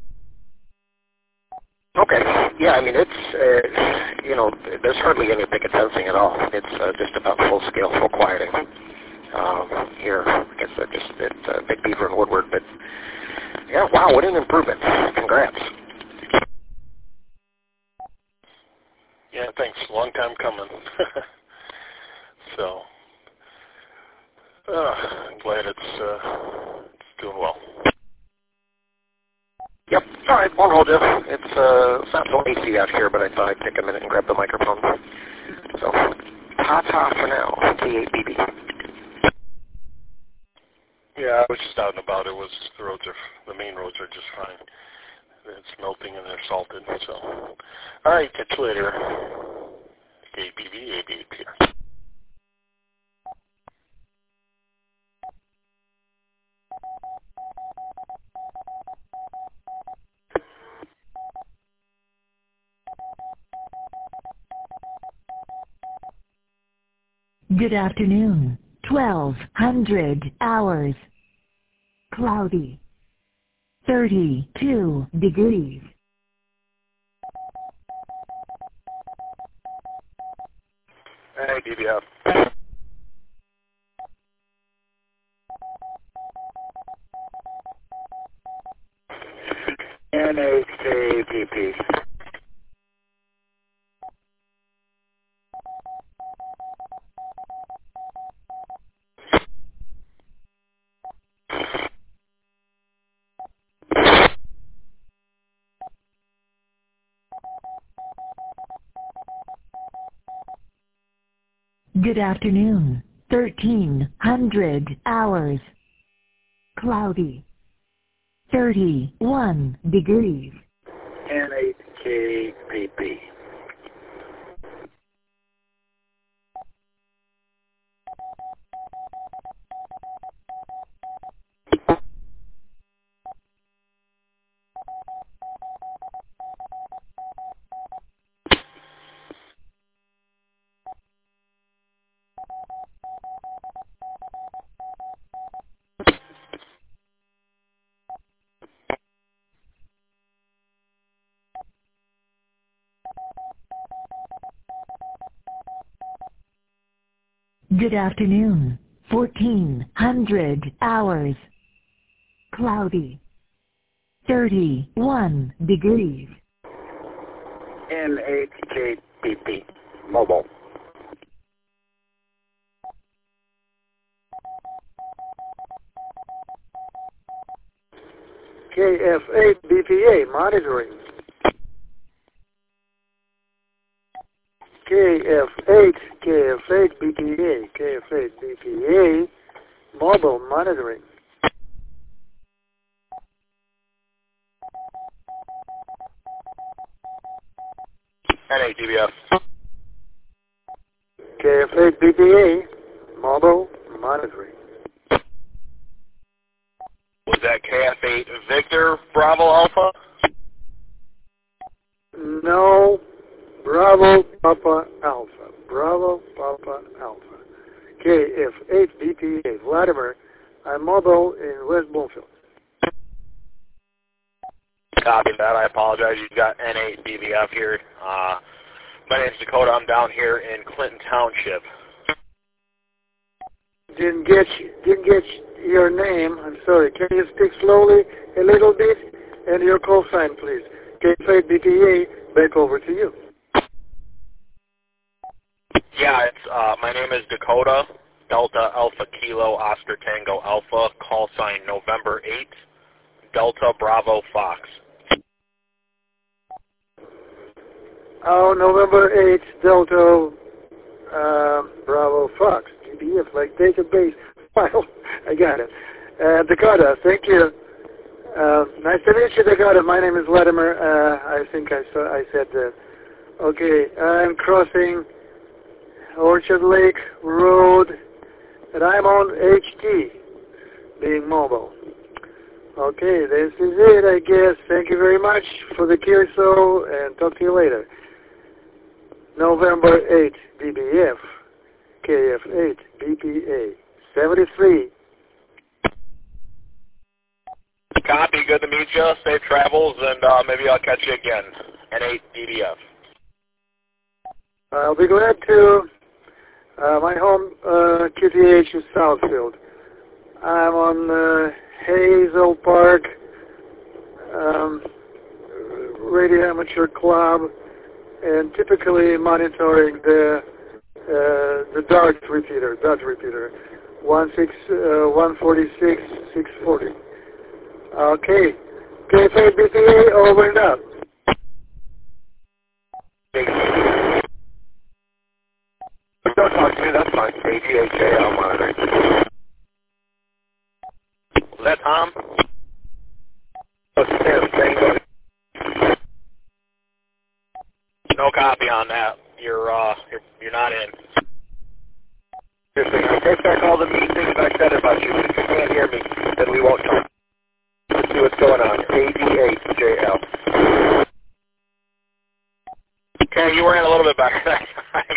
Okay. Yeah, I mean, it's, uh, you know, there's hardly any picket fencing at all. It's uh, just about full-scale, full quieting um, here. I guess uh, just at uh, Big Beaver and Woodward. But, yeah, wow, what an improvement. Congrats. Yeah, thanks. Long time coming. So, uh, I'm glad it's, uh, it's doing well. Yep. All right, won't hold you. It's, uh, it's not so icy out here, but I thought I'd take a minute and grab the microphone. So, ta-ta for now. K eight B B. Yeah, I was just out and about. It was the roads are the main roads are just fine. It's melting and they're salted. So, all right, catch you later. K B B, A B here. Good afternoon. twelve hundred hours. Cloudy. thirty-two degrees. Hey, D B F. N H K P P. Good afternoon. thirteen hundred hours. Cloudy. thirty-one degrees. N H K P P. Good afternoon. fourteen hundred hours. Cloudy. thirty-one degrees. N H K P P. Mobile. K F eight B P A monitoring. K F eight, K F eight B P A, K F eight B P A mobile monitoring. N A D B F. K F eight B P A mobile monitoring. Was that K F eight Victor Bravo Alpha? No, Bravo Papa Alpha. Bravo Papa Alpha. K F eight B P A Vladimir. I'm mobile in West Bloomfield. Copy that. I apologize. You've got N eight B B F here. Uh, my name's Dakota. I'm down here in Clinton Township. Didn't get didn't get your name. I'm sorry. Can you speak slowly a little bit? And your call sign, please. K F eight B P A. Back over to you. Yeah, it's uh, my name is Dakota. Delta Alpha Kilo Oscar Tango Alpha. Call sign November eighth. Delta Bravo Fox. Oh, November eighth, Delta uh, Bravo Fox. D B F, like database file. I got it. Uh, Dakota, thank you. Uh, nice to meet you, Dakota. My name is Vladimir. Uh, I think I saw, I said that. Okay, I'm crossing Orchard Lake Road, and I'm on H T, being mobile. Okay, this is it, I guess. Thank you very much for the Curso, and talk to you later. November eighth, B B F, K F eight, B P A, seventy-three. Copy. Good to meet you. Safe travels, and uh, maybe I'll catch you again. N eight D B F. I'll be glad to. Uh, my home uh, Q T H is Southfield. I'm on uh, Hazel Park um, Radio Amateur Club, and typically monitoring the uh, the Dart repeater, Dart repeater, one six uh, one forty six six forty. Okay, K F A B P A, over and out. Don't talk to me, that's fine. A G H A L monitoring. Was that Tom? That's Tim, Sam. No copy on that. You're uh, you're you're not in. Seriously, I'll take back all the mean things I said about you. If you can't hear me, then we won't talk. Let's see what's going on. A D H J L. Okay, you were in a little bit better that time.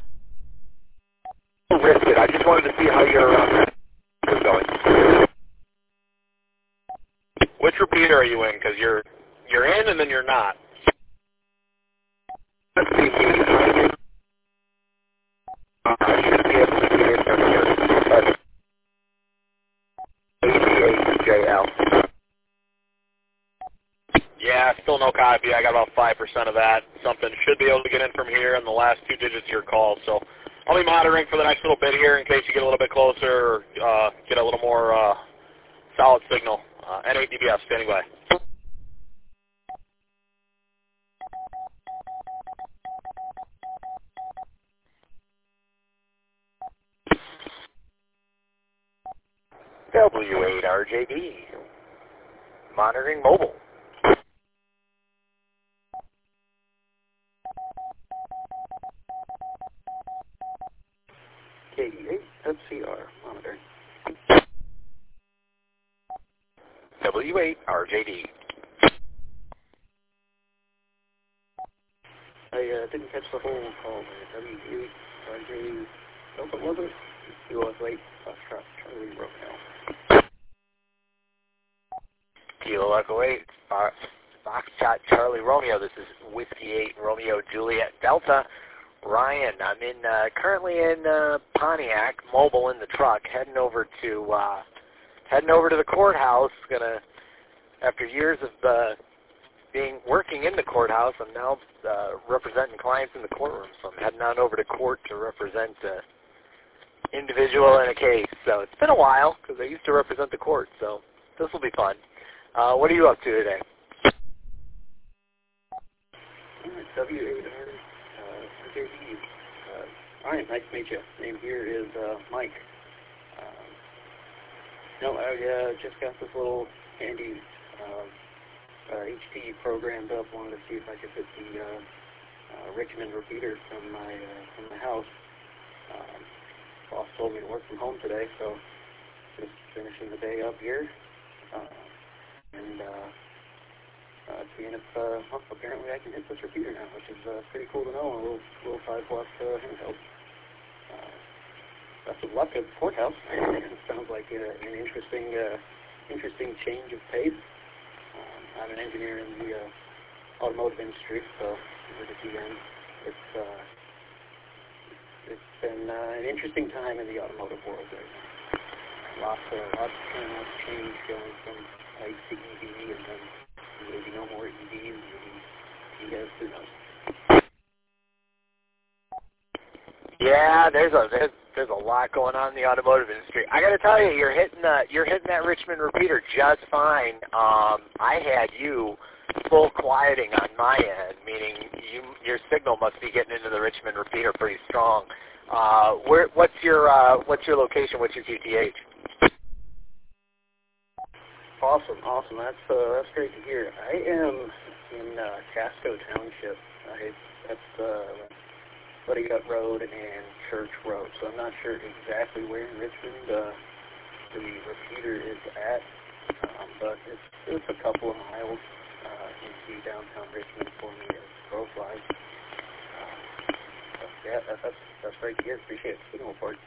Risk it. I just wanted to see how your uh, was going. Which repeater are you in? Because you're you're in and then you're not. Let's see. I should be able to see it from here. A D H J L. Yeah, still no copy. I got about five percent of that. Something should be able to get in from here, and the last two digits of your call. So I'll be monitoring for the next little bit here in case you get a little bit closer or uh, get a little more uh, solid signal. Uh, N eight D B S, standing by. W eight R J D, monitoring mobile. K E eight F C R, monitoring. W eight R J D. I uh, didn't catch the whole call. W eight R J, nope, it wasn't. It was late. Foxtrot, Charlie Romeo. Kilo Echo eight, Foxtrot Charlie Romeo. This is Whiskey eight Romeo Juliet Delta. Ryan, I'm in uh, currently in uh, Pontiac, mobile in the truck, heading over to uh, heading over to the courthouse. Gonna, after years of uh, being working in the courthouse, I'm now uh, representing clients in the courtroom. So I'm heading on over to court to represent an individual in a case. So it's been a while because I used to represent the court. So this will be fun. Uh, what are you up to today? W eight R J D. Uh, Ryan, nice to meet you. Name here is uh, Mike. Um, no, I uh, just got this little handy uh, uh, H T programmed up. Wanted to see if I could put the uh, uh, Richmond repeater from my uh, from my house. Um, boss told me to work from home today, so just finishing the day up here. Uh, and uh, Uh, seeing if, uh, well, apparently I can hit this repeater now, which is uh, pretty cool to know, a little, little five watt uh, handheld. Uh, best of luck at the courthouse. It sounds like uh, an interesting, uh, interesting change of pace. Um, I'm an engineer in the uh, automotive industry, so with the G M, it's, uh, it's been uh, an interesting time in the automotive world right now. Lots of, lots of, lots of change going from ICE to E V, and then maybe no more E Vs, maybe you guys, who knows? Yeah, there's a there's, there's a lot going on in the automotive industry. I got to tell you, you're hitting the you're hitting that Richmond repeater just fine. Um, I had you full quieting on my end, meaning you your signal must be getting into the Richmond repeater pretty strong. Uh, where what's your uh, what's your location? What's your Q T H? Awesome, awesome. That's uh, that's great to hear. I am in uh, Casco Township. I, that's uh, Buddy Gut Road and Church Road. So I'm not sure exactly where in Richmond uh, the repeater is at, um, but it's it's a couple of miles uh, into downtown Richmond for me as crow flies. Uh, so yeah, that, that's that's great to hear. Appreciate the signal report.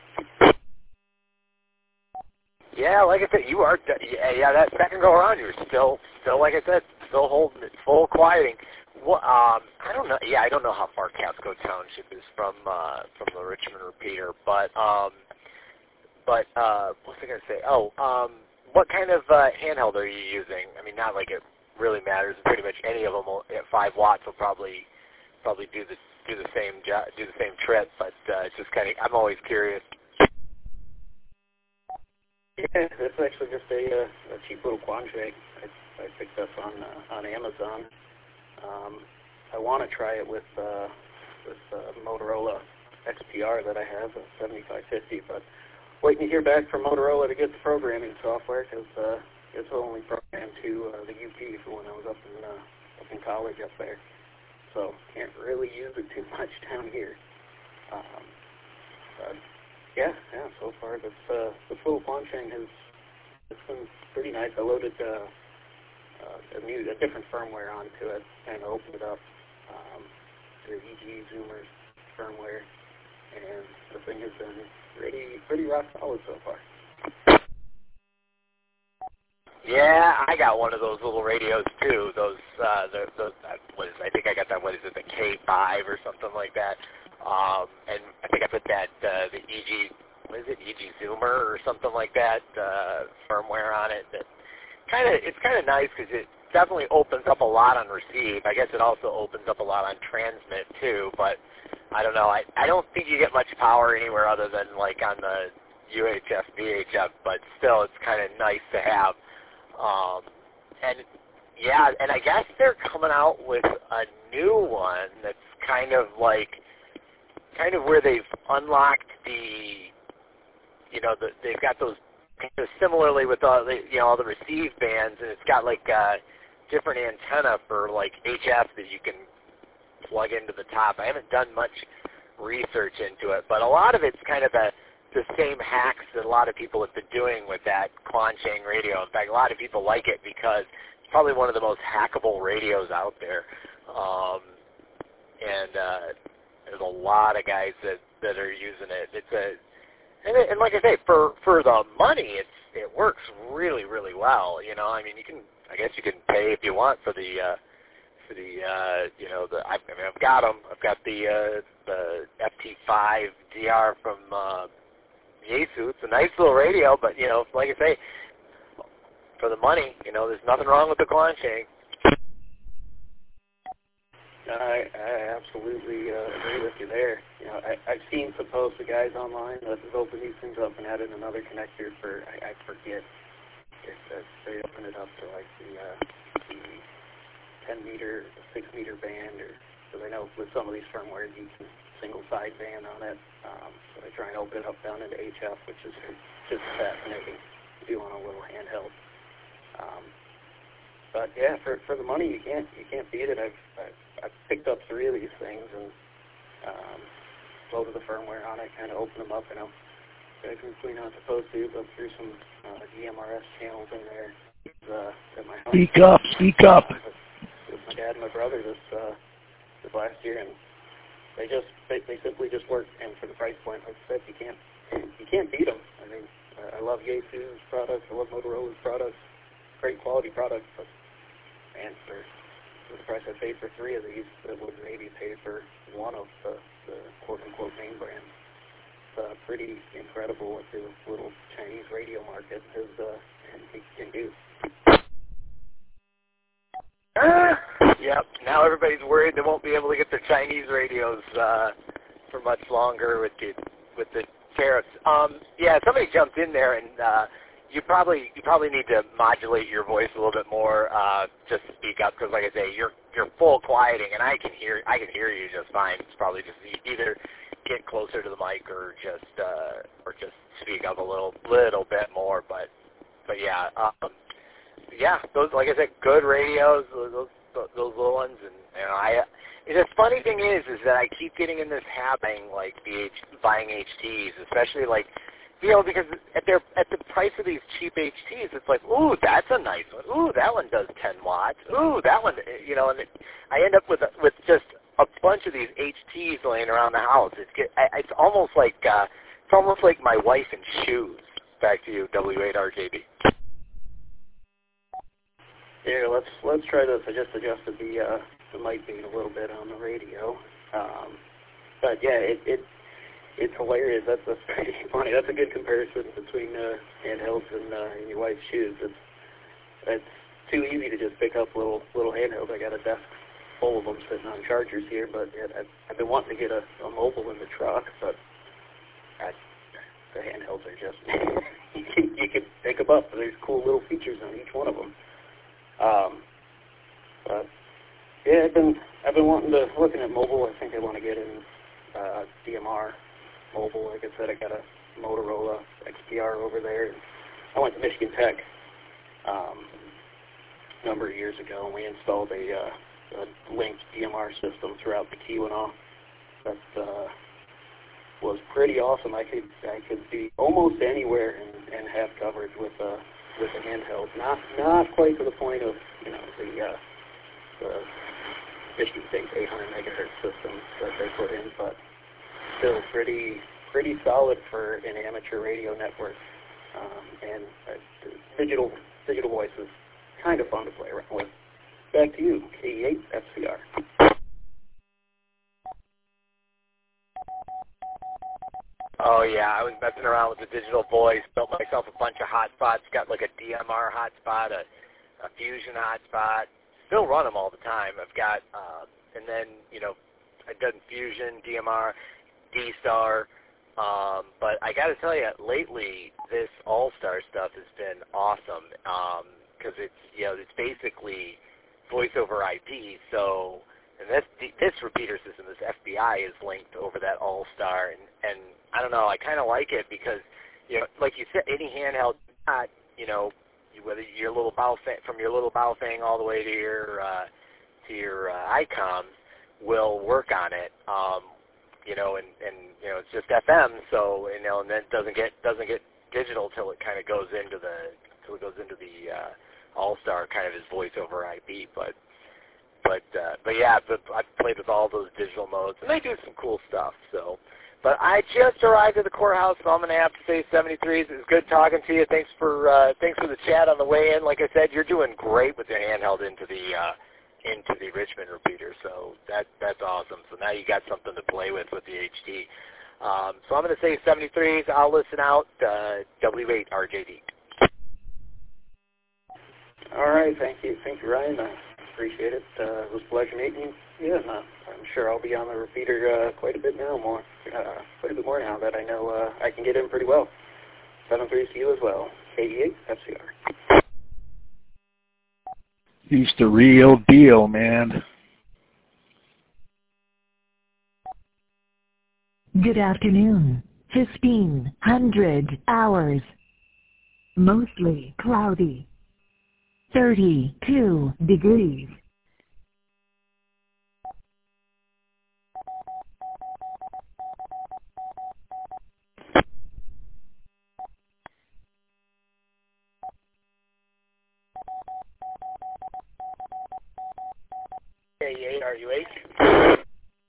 Yeah, like I said, you are. Yeah, yeah, that second go around, you're still, still like I said, still holding it, full quieting. Well, um, I don't know. Yeah, I don't know how far Casco Township is from uh, from the Richmond repeater, but um, but uh, what was I going to say? Oh, um, what kind of uh, handheld are you using? I mean, not like it really matters. Pretty much any of them will, at five watts will probably probably do the do the same jo- do the same trip. But uh, it's just kind of, I'm always curious. Yeah, it's actually just a, uh, a cheap little Quansheng I, I picked up on uh, on Amazon. Um, I want to try it with uh, with uh, Motorola X P R that I have, a seventy-five fifty, but waiting to hear back from Motorola to get the programming software because uh, it's only programmed to uh, the U P for when I was up in uh, up in college up there, so can't really use it too much down here. Um, but yeah, yeah. So far, this uh, this little Quansheng has it's been pretty nice. I loaded uh, uh, a new a different firmware onto it and opened it up. Um, the E G Zoomers firmware, and the thing has been pretty pretty rock solid so far. Yeah, I got one of those little radios too. Those, uh, the, those, uh, what is? I think I got that. What is it? The K five or something like that. Um, and I think I put that uh, the E G, what is it? E G Zoomer or something like that uh, firmware on it. That kind of it's kind of nice because it definitely opens up a lot on receive. I guess it also opens up a lot on transmit too. But I don't know. I I don't think you get much power anywhere other than like on the U H F, V H F. But still, it's kind of nice to have. Um, and yeah, and I guess they're coming out with a new one that's kind of like, kind of where they've unlocked the, you know, the, they've got those similarly with all the, you know, all the receive bands, and it's got like a different antenna for like H F that you can plug into the top. I haven't done much research into it, but a lot of it's kind of a the same hacks that a lot of people have been doing with that Quansheng radio. In fact, a lot of people like it because it's probably one of the most hackable radios out there. Um, and uh, there's a lot of guys that, that are using it. It's a and, it, and like I say, for for the money, it's it works really really well. You know, I mean, you can I guess you can pay if you want for the uh, for the uh, you know the I, I mean I've got them. I've got the uh, the F T five D R from. Uh, Yaesu. It's a nice little radio, but, you know, like I say, for the money, you know, there's nothing wrong with the Quansheng. I, I absolutely uh, agree with you there. You know, I, I've seen supposed guys online that have opened these things up and added another connector for, I, I forget, if uh, they open it up to like the, uh, the ten meter, six meter band, or so they know with some of these firmwares you can single side band on it. Um, so I try and open it up down into H F, which is just fascinating to do on a little handheld. Um, but yeah, for for the money, you can't you can't beat it. I've I've, I've picked up three of these things and um, loaded the firmware on it, kind of opened them up. You know, technically not supposed to, but threw some uh, D M R S channels in there uh, at my house. Speak up! Speak up! With, with my dad and my brother this uh, this last year, and They just they, they simply just work, and for the price point, like I said, you can't you can't beat them. I mean, I love Yaesu's products, I love Motorola's products, great quality products, but man, for, for the price I paid for three of these, it would maybe pay for one of the, the quote unquote name brands. It's uh, pretty incredible what the little Chinese radio market has uh, can, can do. Ah, yep. Now everybody's worried they won't be able to get their Chinese radios uh, for much longer with the with the tariffs. Um, yeah, somebody jumped in there, and uh, you probably you probably need to modulate your voice a little bit more uh, just to speak up, because like I say, you're you're full quieting, and I can hear I can hear you just fine. It's probably just either get closer to the mic or just uh, or just speak up a little little bit more. But but yeah. Um, Yeah, those like I said, good radios, those those, those little ones, and you know, I. The funny thing is, is that I keep getting in this habit, buying, like the H, buying H Ts, especially like, you know, because at their at the price of these cheap H Ts, it's like, ooh, that's a nice one. Ooh, that one does ten watts. Ooh, that one, you know, and it, I end up with with just a bunch of these H Ts laying around the house. It's get, I, it's almost like uh, it's almost like my wife in shoes. Back to you, W eight R J B. Here, let's let's try this. I just adjusted the uh, the mic gain a little bit on the radio, um, but yeah, it, it it's hilarious. That's that's pretty funny. That's a good comparison between uh, handhelds and, uh, and your wife's shoes. It's it's too easy to just pick up little little handhelds. I got a desk full of them sitting on chargers here, but yeah, I've, I've been wanting to get a, a mobile in the truck, but I the handhelds are just you can you can pick them up. There's cool little features on each one of them. Um, but yeah, I've been I've been wanting to looking at mobile. I think I want to get in uh, D M R mobile. Like I said, I got a Motorola X P R over there. I went to Michigan Tech um, a number of years ago, and we installed a, uh, a linked D M R system throughout the Keweenaw. That uh, was pretty awesome. I could I could be almost anywhere and, and have coverage with a with a handheld. Not not quite to the point of you know the uh, the Michigan State's eight hundred megahertz systems that they put in, but still pretty pretty solid for an amateur radio network. Um, and uh, digital digital voice is kind of fun to play around with. Back to you, K E eight F C R. Oh yeah, I was messing around with the digital voice, built myself a bunch of hotspots, got like a D M R hotspot, a, a Fusion hotspot, still run them all the time. I've got, uh, and then, you know, I've done Fusion, D M R, D-Star, um, but I got to tell you, lately, this All-Star stuff has been awesome, because um, it's, you know, it's basically voice over I P, so, and this, this repeater system, this F B I, is linked over that All-Star, and, and I don't know, I kind of like it because, you know, like you said, any handheld, not, you know, whether your little Baofeng, from your little Baofeng all the way to your uh, to your uh, iComs, will work on it. Um, you know, and, and you know, it's just F M, so you know, and then it doesn't get doesn't get digital till it kind of goes into the till it goes into the uh, All-Star kind of as voice over I P. But but uh, but yeah, but I've played with all those digital modes, and they do some cool stuff. So. But I just arrived at the courthouse, so I'm going to have to say seventy-threes. It was good talking to you. Thanks for uh, thanks for the chat on the way in. Like I said, you're doing great with your handheld into the uh, into the Richmond repeater, so that that's awesome. So now you got something to play with with the H D. Um, so I'm going to say seventy-threes. I'll listen out. Uh, W eight R J D. All right, thank you, thank you, Ryan. I appreciate it. Uh, it was a pleasure meeting you. Yeah, uh, I'm sure I'll be on the repeater uh, quite a bit now, more, uh, quite a bit more now that I know uh, I can get in pretty well. seven three to you as well. K E eight F C R. He's the real deal, man. Good afternoon. fifteen hundred hours. Mostly cloudy. thirty-two degrees. K E eight R U H.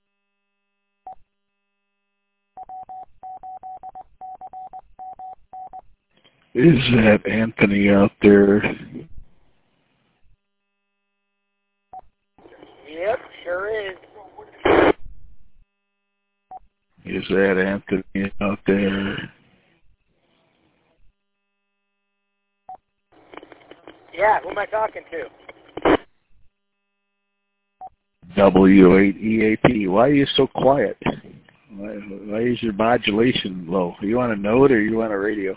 Is that Anthony out there? Yep, sure is. Is that Anthony out there? Yeah, who am I talking to? W eight E A P. Why are you so quiet? Why, why is your modulation low? You want a note or you want a radio?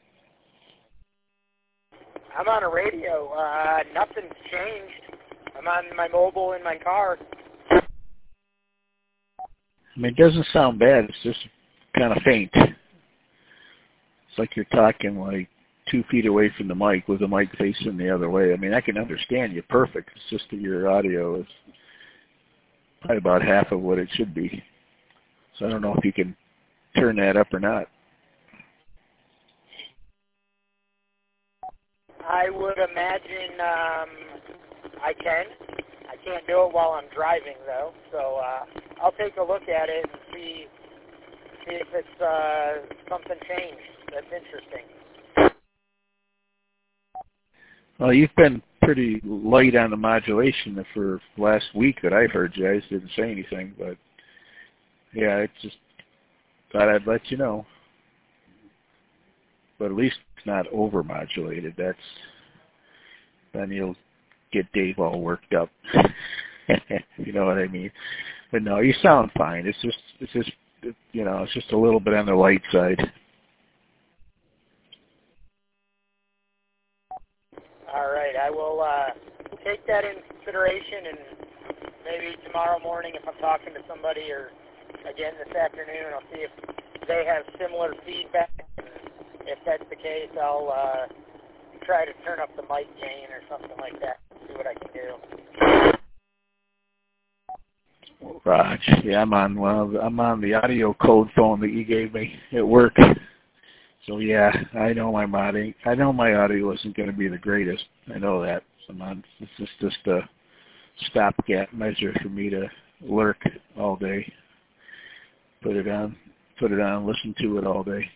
I'm on a radio. Uh, nothing's changed. I'm on my mobile in my car. I mean, it doesn't sound bad. It's just kind of faint. It's like you're talking like two feet away from the mic with the mic facing the other way. I mean, I can understand you perfect. It's just that your audio is probably about half of what it should be. So I don't know if you can turn that up or not. I would imagine um, I can. I can't do it while I'm driving, though. So uh, I'll take a look at it and see, see if it's uh, something changed. That's interesting. Well, you've been pretty light on the modulation for last week that I've heard you. I just didn't say anything, but yeah, I just thought I'd let you know. But at least it's not over-modulated. That's, then you'll get Dave all worked up. You know what I mean? But no, you sound fine. It's just, it's just, you know, it's just a little bit on the light side. All right, I will uh, take that into consideration, and maybe tomorrow morning if I'm talking to somebody, or again this afternoon, I'll see if they have similar feedback. If that's the case, I'll uh, try to turn up the mic gain or something like that, see what I can do. Raj, yeah, I'm on well, I'm on the audio code phone that you gave me at work. So yeah, I know my audio. I know my audio isn't going to be the greatest. I know that. I'm on. This is just a stopgap measure for me to lurk all day. Put it on. Put it on. Listen to it all day.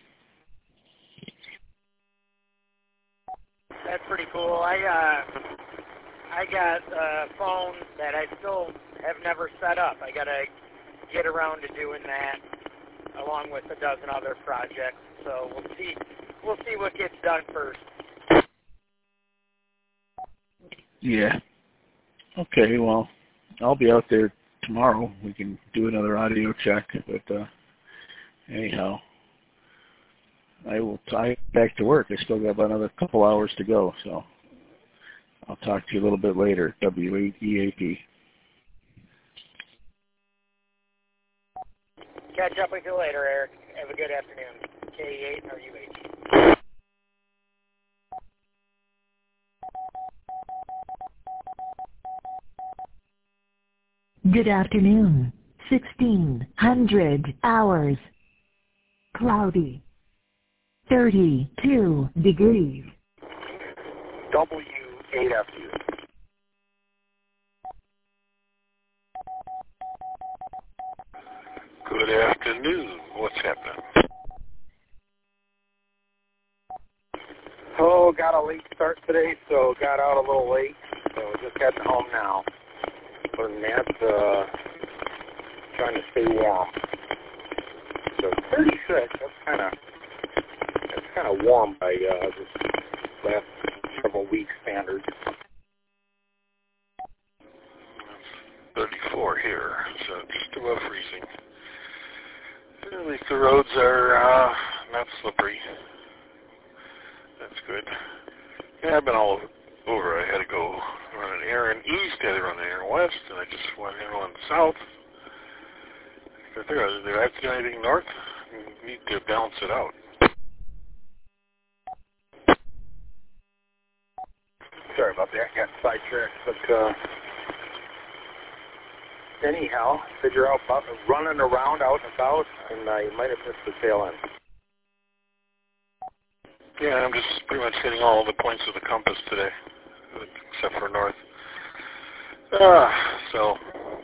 That's pretty cool. I uh, I got a phone that I still have never set up. I got to get around to doing that, along with a dozen other projects. So we'll see. We'll see what gets done first. Yeah. Okay. Well, I'll be out there tomorrow. We can do another audio check. But uh, anyhow, I will tie back to work. I still got about another couple hours to go. So I'll talk to you a little bit later. W eight E A P. Catch up with you later, Eric. Have a good afternoon. K E eight or U H. Good afternoon. sixteen hundred hours. Cloudy. thirty-two degrees. W eight F U. Good afternoon. What's happening? Oh, got a late start today, so got out a little late. So just heading home now. Other than that, uh, trying to stay warm. So thirty-six. That's kind of that's kind of warm by uh, this last several weeks standards. thirty-four here, so just above freezing. At least the roads are uh, not slippery. That's good. Yeah, I've been all over. I had to go run an errand east, I had to run an errand west, and I just went in on south. I figured, did I have to do anything north? I need to balance it out. Sorry about that. Got sidetracked, but uh, anyhow, figure out about running around out and about, and I might have missed the tail end. Yeah, I'm just pretty much hitting all the points of the compass today, except for north. Uh, so,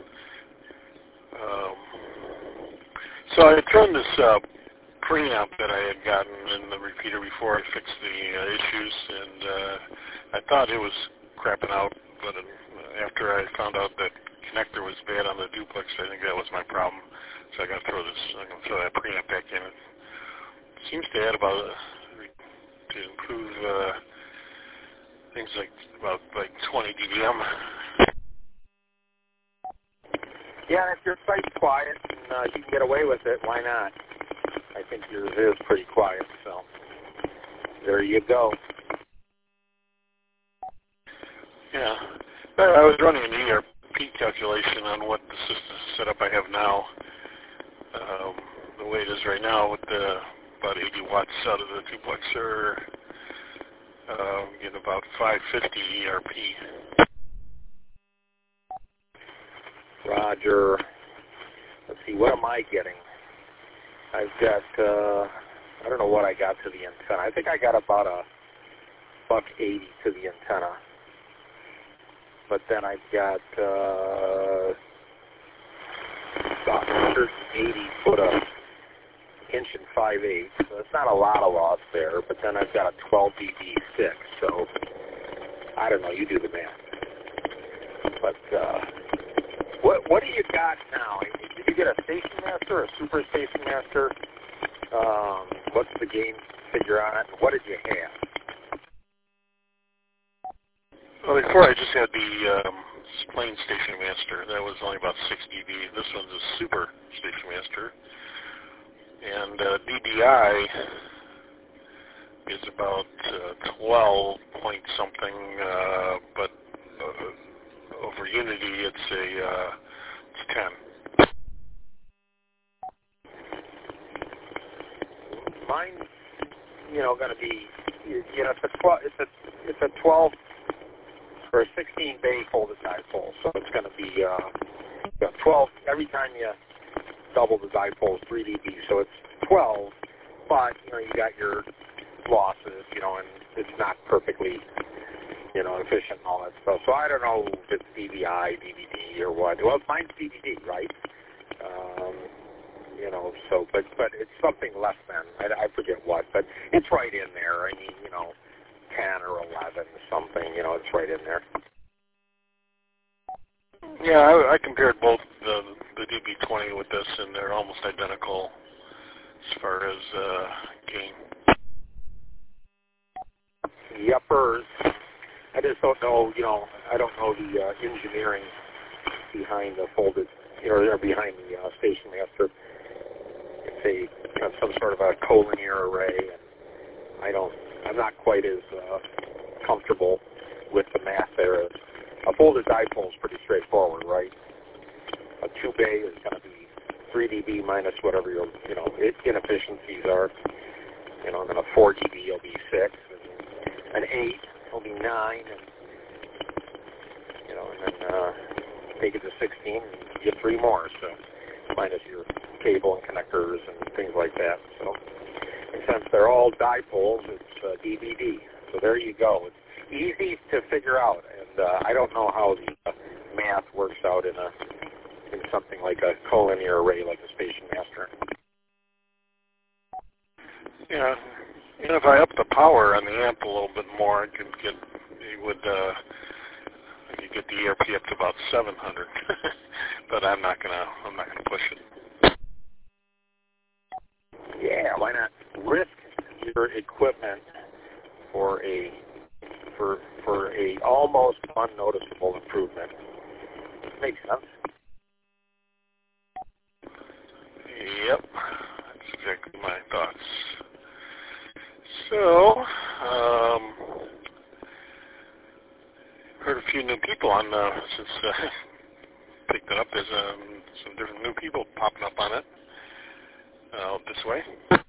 um, so I turned this uh, preamp that I had gotten in the repeater before I fixed the uh, issues, and uh, I thought it was crapping out, but after I found out that connector was bad on the duplex, I think that was my problem. So I got to throw this, I'm going to throw that preamp back in. It seems to add about a, to improve uh, things like about like twenty D B M. Yeah, if your site's quiet and uh, you can get away with it, why not? I think yours is pretty quiet, so there you go. Yeah, I was running an E R P calculation on what the system setup I have now. Um, the way it is right now with the about eighty watts out of the duplexer, um, get about five fifty E R P. Roger. Let's see, what am I getting? I've got, uh, I don't know what I got to the antenna. I think I got about a buck eighty to the antenna. But then I've got uh, about one hundred eighty foot of inch and five eighths. So it's not a lot of loss there. But then I've got a twelve D B six. So I don't know. You do the math. But uh, what what do you got now? Did you get a station master or a super station master? Um, what's the gain figure on it? What did you have? Well, before I just had the um, plain Station Master. That was only about six D B. This one's a Super Station Master. And uh, D B I is about uh, twelve point something, uh, but uh, over Unity it's a uh, it's ten. Mine's, you know, going to be, you know, it's a twelve, it's a it's a twelve or a sixteen bay folded dipole, so it's going to be uh, you know, twelve every time you double the dipole, three dB, so it's twelve, but you know you got your losses, you know, and it's not perfectly, you know, efficient and all that stuff. So I don't know if it's D V I, D V D, or what. Well, mine's D V D, right? Um, you know, so but but it's something less than, I, I forget what, but it's right in there. I mean, you know, ten or eleven or something, you know, it's right in there. Yeah, I, I compared both the the D B twenty with this, and they're almost identical as far as uh, gain. Yuppers. I just don't know, you know, I don't know the uh, engineering behind the folded, you know, or behind the uh, Station Master. It's a kind of some sort of a collinear array, and I don't, I'm not quite as uh, comfortable with the math there. A folded dipole is pretty straightforward, right? A two bay is going to be three dB minus whatever your, you know, inefficiencies are. You know, and then a four dB will be six, and an eight will be nine, and you know, and then uh, take it to sixteen, and you get three more. So minus your cable and connectors and things like that. So, and since they're all dipoles, it's uh, D V D. So there you go. It's easy to figure out, and uh, I don't know how the uh, math works out in a in something like a collinear array like a Station Master. Yeah, and if I up the power on the amp a little bit more, I could get, it would, uh, I could get the E R P up to about seven hundred. But I'm not gonna, I'm not gonna push it. Yeah, why not risk your equipment for a for for a almost unnoticeable improvement? Makes sense. Yep, that's exactly my thoughts. So, um, heard a few new people on, uh, since uh, picked it up. There's um, some different new people popping up on it uh, this way.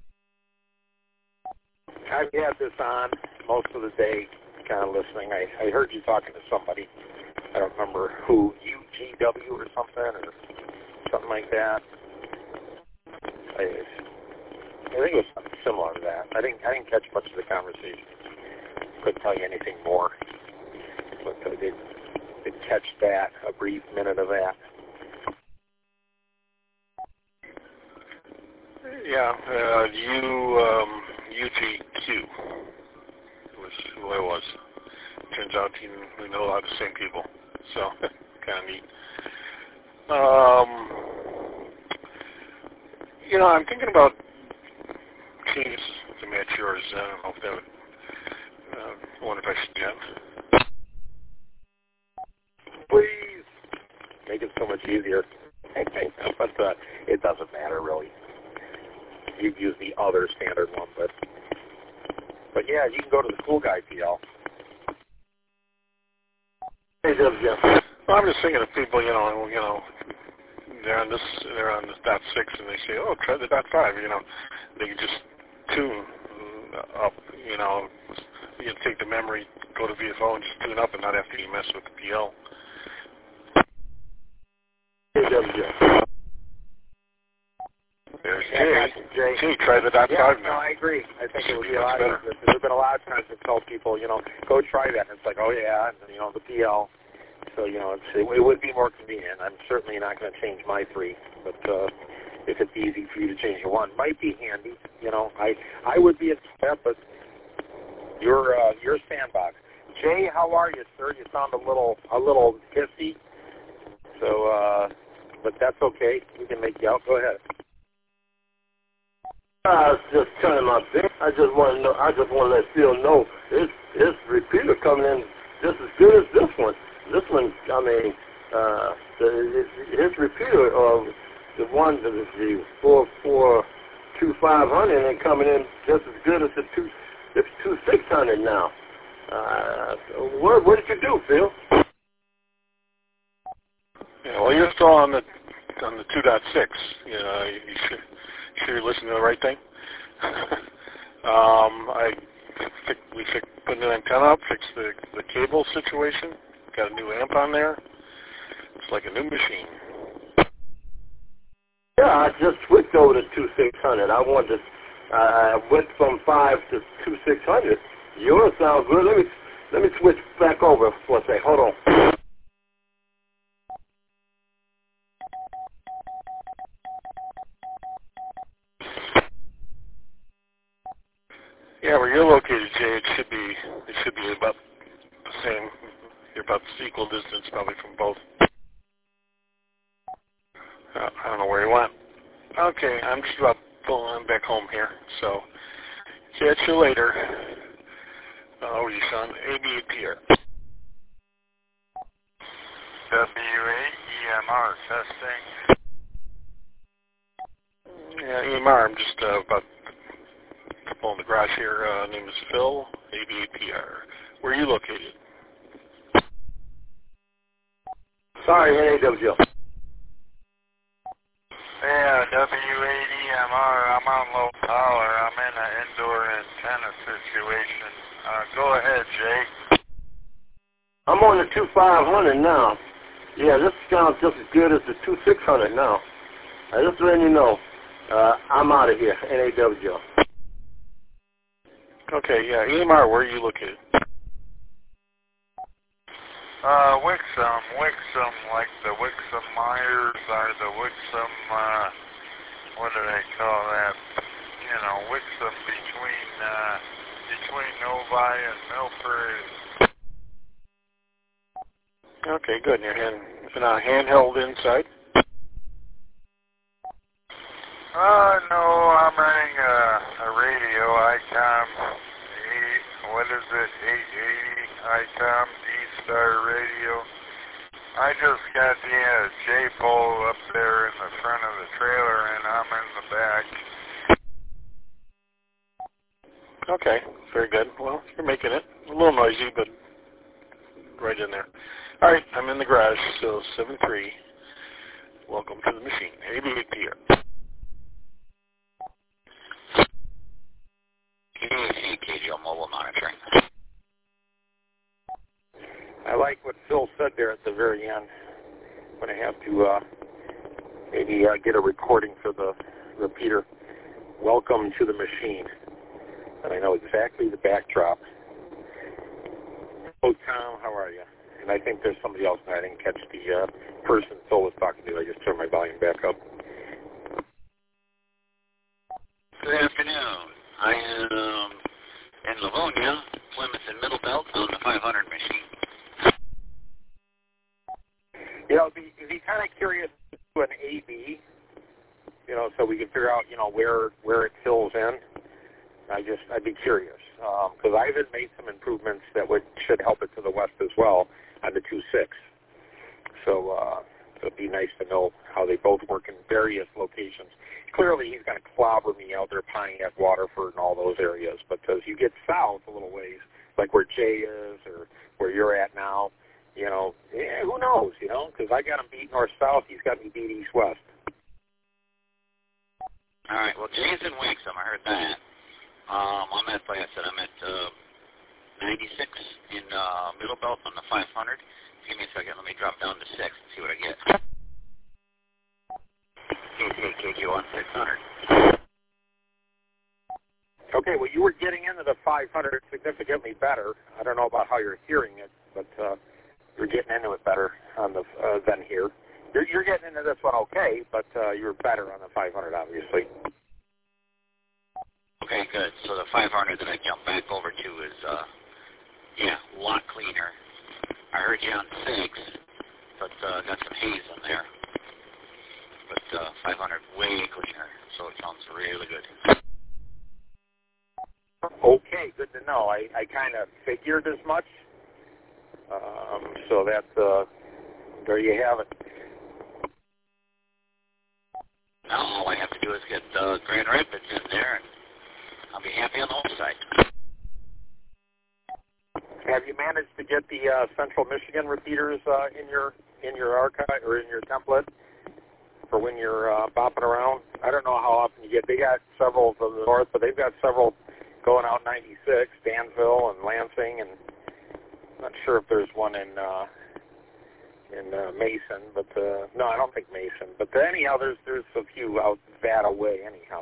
I've had this on most of the day, kind of listening. I, I heard you talking to somebody. I don't remember who, U G W or something, or something like that. I, I think it was something similar to that. I didn't, I didn't catch much of the conversation. Couldn't tell you anything more. But I did, did catch that, a brief minute of that. Yeah, uh, U, um, U G Q was who I was. Turns out you, we know a lot of the same people, so kind of neat. Um, you know, I'm thinking about keys to match yours. I don't know if that would, uh, I wonder if I should get. Please make it so much easier. But uh, it doesn't matter really. You use the other standard one, but but yeah, you can go to the Cool Guy P L. Hey, yeah. Well, I'm just thinking of people, you know, you know, they're on this, they're on this dot six, and they say, oh, try the dot five. You know, they can just tune up. You know, you take the memory, go to V F O, and just tune up, and not have to mess with the P L. Yeah. There's Yeah, Jay. Jay, try the dot yeah, five now. No, I agree. I think Should it would be be a lot better. easier. There's been a lot of times to tell people, you know, go try that, and it's like, oh yeah, and, you know, the P L. So, you know, it's, it, it would be more convenient. I'm certainly not going to change my three, but uh, if it's easy for you to change your one, might be handy. You know, I I would be a step, but your uh, your sandbox. Jay, how are you, sir? You sound a little a little pissy. So, uh, but that's okay. We can make you out. Go ahead. I was just telling my bit. I just want to know. I just want to let Phil know his his repeater coming in just as good as this one. This one, I mean, uh, the, his, his repeater, uh, the one that is the four four two five hundred, and coming in just as good as the two it's twenty-six hundred now. Uh, what, what did you do, Phil? Yeah, well, you're still on the on the two point six. You know, you, you should, sure you're listening to the right thing. um, I fi- we fi- put a new antenna up, fixed the the cable situation, got a new amp on there. It's like a new machine. Yeah, I just switched over to twenty-six hundred. I wanted to. I went from five to twenty-six hundred. Yours sounds good. Let me let me switch back over for a sec. Hold on. Yeah, where you're located, Jay, it should be it should be about the same. You're about equal distance, probably, from both. Uh, I don't know where he went. Okay, I'm just about pulling back home here, so catch you later. Uh, over to you, son. A B A P R. W A E M R testing. Yeah, E M R. I'm just uh, about pulling the garage here. Uh, name is Phil. A B A P R. Where are you located? Sorry, N A W. Yeah, W eighty M R. I'm on low power. I'm in an indoor antenna situation. Uh, go ahead, Jake. I'm on the twenty-five hundred now. Yeah, this sounds just as good as the twenty-six hundred now. Uh, just letting you know, uh, I'm out of here, N A W. Okay, yeah, E M R, where are you located? Uh, Wixom, Wixom, like the Wixom Myers or the Wixom, uh, what do they call that? You know, Wixom between, uh, between Novi and Milford. Okay, good. And you're hand, you're not handheld inside? Uh, no, I'm running a, a radio, ICOM, eight, what is it, eight eighty, ICOM, D-Star radio. I just got the uh, J-pole up there in the front of the trailer, and I'm in the back. Okay, very good. Well, you're making it. A little noisy, but right in there. All right, I'm in the garage, so seven three. Welcome to the machine. A B A P R. K C K G O mobile monitoring. I like what Phil said there at the very end. I'm going to have to uh, maybe uh, get a recording for the repeater. Welcome to the machine. And I know exactly the backdrop. Oh, Tom, how are you? And I think there's somebody else, and I didn't catch the uh, person Phil was talking to. I just turned my volume back up. Good afternoon. I am in Livonia, Plymouth and Middle Belt on the five hundred machine. You know, be, be kind of curious to do an A B, you know, so we can figure out, you know, where where it fills in. I just, I'd be curious, because um, I've made some improvements that would should help it to the west as well on the two six. So uh, it'd be nice to know how they both work in various locations. Clearly, he's going to clobber me out there, Pontiac, Waterford, and all those areas. But as you get south a little ways, like where Jay is or where you're at now, you know, yeah, who knows, you know, because I got him beat north-south, he's got me beat east-west. All right, well, Jay's in Wixom, I heard that. Um, I'm at, like I said, I'm at uh, ninety-six in uh, Middle Belt on the five hundred. Give me a second, let me drop down to six and see what I get. K C K G on six hundred. Okay, well, you were getting into the five hundred significantly better. I don't know about how you're hearing it, but uh, you're getting into it better on the uh, than here. You're, you're getting into this one okay, but uh, you're better on the five hundred, obviously. Okay, good. So the five hundred that I jumped back over to is, uh, yeah, a lot cleaner. I heard you on six, but uh, got some haze in there. But uh, five hundred way cleaner, so it sounds really good. Okay, good to know. I, I kind of figured as much. Um, so that's, uh, there you have it. Now all I have to do is get uh, Grand Rapids in there, and I'll be happy on the whole side. have you managed to get the uh, Central Michigan repeaters uh, in your in your archive or in your template for when you're uh, bopping around? I don't know how often you get. They got several from the north, but they've got several going out ninety-six, Danville and Lansing, and I'm not sure if there's one in uh, in uh, Mason, but uh, no, I don't think Mason. But anyhow, there's there's a few out that away anyhow.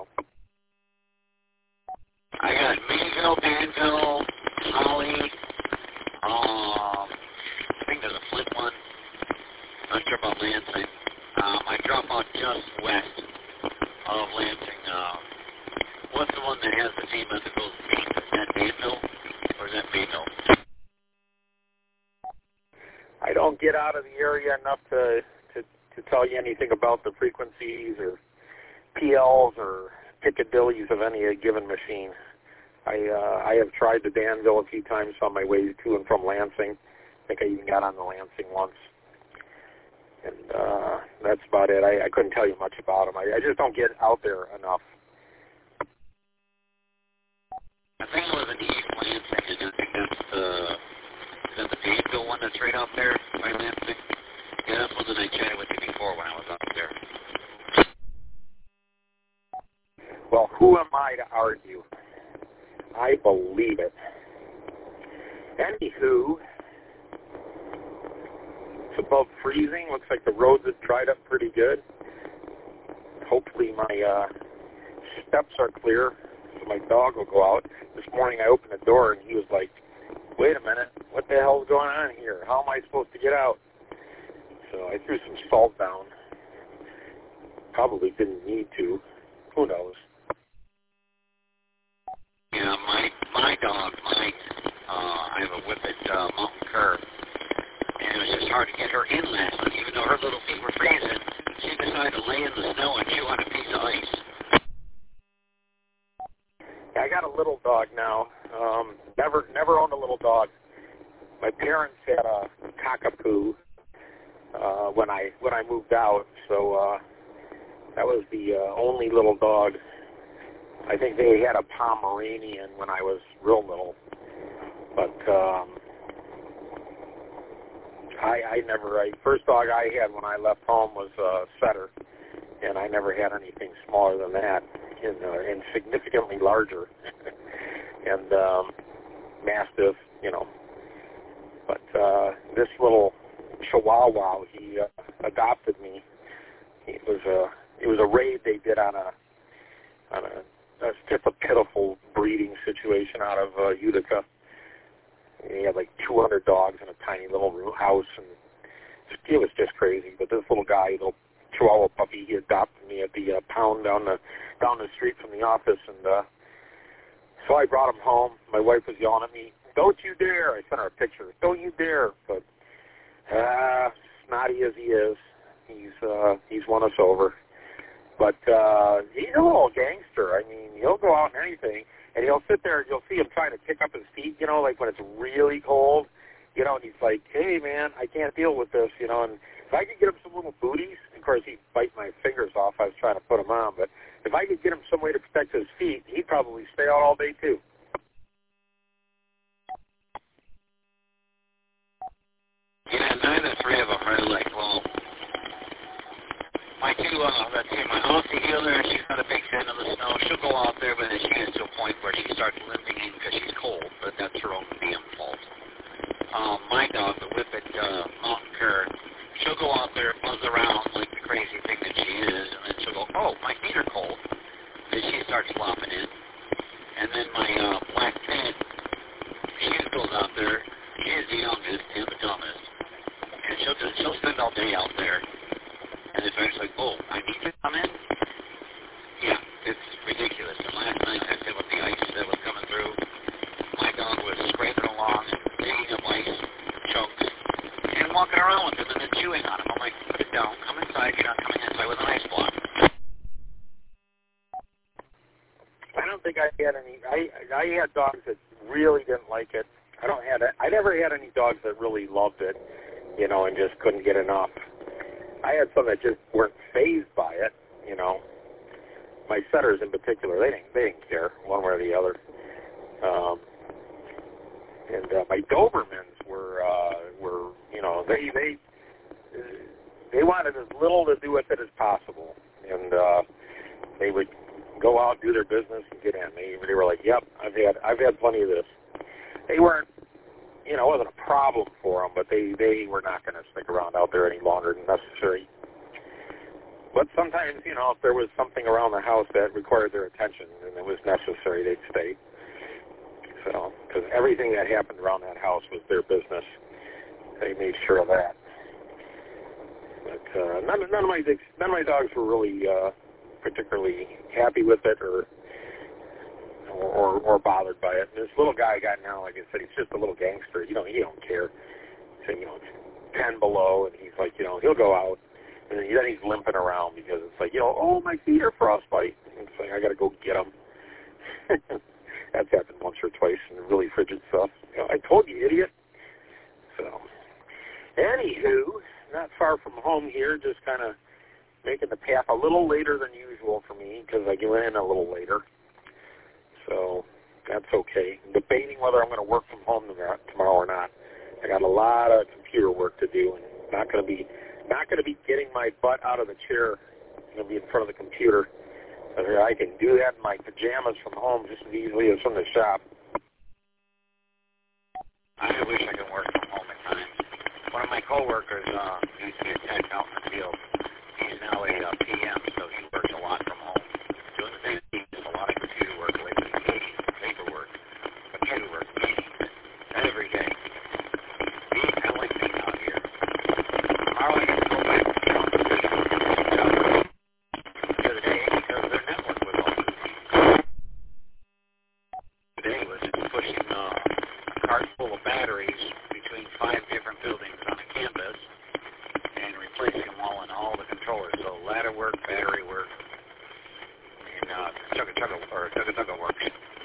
I got Mayville, Danville, Holly. Um, I think there's a Flint one. Not sure about Lansing. Um, I drop out just west of Lansing. Uh, what's the one that has the team that goes east? Is that Danville or is that Mayville? I don't get out of the area enough to, to, to tell you anything about the frequencies or P Ls or Piccadillys of any given machine. I uh, I have tried the Danville a few times on my way to and from Lansing. I think I even got on the Lansing once. And uh, that's about it. I, I couldn't tell you much about them. I, I just don't get out there enough. I think it was an East Lansing, and I think that's the, is that the Danville one that's right out there by Lansing? Yeah, that's one that I chatted with you before when I was up there. Well, who am I to argue? I believe it. Anywho, it's above freezing. Looks like the roads have dried up pretty good. Hopefully my uh, steps are clear so my dog will go out. This morning I opened the door and he was like, wait a minute, what the hell is going on here? How am I supposed to get out? So I threw some salt down. Probably didn't need to. Who knows? Yeah, my my dog, Mike, uh, I have a Whippet uh, Mountain Cur, and it was just hard to get her in last night. Even though her little feet were freezing, she decided to lay in the snow and chew on a piece of ice. Yeah, I got a little dog now. Um, never never owned a little dog. My parents had a cockapoo uh, when I when I moved out, so uh, that was the uh, only little dog. I think they had a Pomeranian when I was real little, but um, I, I never. I, first dog I had when I left home was a setter, and I never had anything smaller than that, and, uh, and significantly larger, and um, Mastiff, you know. But uh, this little Chihuahua, he uh, adopted me. It was a it was a raid they did on a on a That's just a pitiful breeding situation out of uh, Utica. He had like two hundred dogs in a tiny little room house, and it was just crazy. But this little guy, little Chihuahua puppy, he adopted me at the uh, pound down the down the street from the office, and uh, so I brought him home. My wife was yelling at me, "Don't you dare!" I sent her a picture. "Don't you dare!" But uh, snotty as he is, he's uh, he's won us over. But uh, he's a little gangster. I mean, he'll go out and anything, and he'll sit there and you'll see him trying to pick up his feet, you know, like when it's really cold, you know, and he's like, hey, man, I can't deal with this, you know, and if I could get him some little booties, of course, he'd bite my fingers off. I was trying to put them on, but if I could get him some way to protect his feet, he'd probably stay out all day, too. Yeah, nine of the three of them are like, well, my two, uh, let's see, my Aussie healer, she's not a big fan of the snow. She'll go out there, but then she gets to a point where she starts limping in because she's cold, but that's her own damn fault. Um, my dog, the Whippet uh, Mountain Cur, she'll go out there, buzz around like the crazy thing that she is, and then she'll go, oh, my feet are cold. Then she starts flopping in. And then my uh, Black Pit, she goes out there. She is the youngest and the dumbest. And she'll, just, she'll spend all day out there. And it's actually like, oh, I need to come in? Yeah, it's ridiculous. And last night, I said with the ice that was coming through, my dog was scraping along and digging up ice chunks and walking around with them and then chewing on them. I'm like, put it down, come inside, you're not coming inside with an ice block. I don't think I had any, I, I had dogs that really didn't like it. I don't had, I never had any dogs that really loved it, you know, and just couldn't get enough. I had some that just weren't fazed by it, you know. My setters in particular, they didn't, they didn't care one way or the other. Um, and uh, my Dobermans were uh, were you know they they they wanted as little to do with it as possible, and uh, they would go out, do their business, and get in. They they were like, "Yep, I've had I've had plenty of this." They weren't, you know, it wasn't a problem for them, but they they were not going to stick around out there any longer than necessary. But sometimes, you know, if there was something around the house that required their attention and it was necessary, they'd stay. So, because everything that happened around that house was their business, they made sure of that. But uh, none, none of my none of my dogs were really uh, particularly happy with it or, or or or bothered by it. And this little guy I got now, like I said, he's just a little gangster. You know, he don't care. So, you know, it's ten below, and he's like, you know, he'll go out. And then he's limping around because it's like, you know, oh, my feet are frostbite. And it's like, I got to go get them. That's happened once or twice in really frigid stuff. You know, I told you, idiot. So, anywho, not far from home here, just kind of making the path a little later than usual for me because I get in a little later. So, that's okay. I'm debating whether I'm going to work from home tomorrow or not. I got a lot of computer work to do and not going to be Not going to be getting my butt out of the chair. I'm going to be in front of the computer. I can do that in my pajamas from home just as easily as from the shop. I wish I could work from home at times. One of my coworkers uh, used to be a tech out in the field. He's now a uh, P M, so he works a lot from home. Doing the same thing, just a lot of computer work, away from meetings, paperwork, computer work, meetings, every day. Me, I like being out here. Tomorrow I got to go back to the other day because their network was all busy. Today was pushing uh, a cart full of batteries between five different buildings on a campus and replacing them all in all the controllers. So ladder work, battery work, and uh, chugga chugga or chugga chugga works.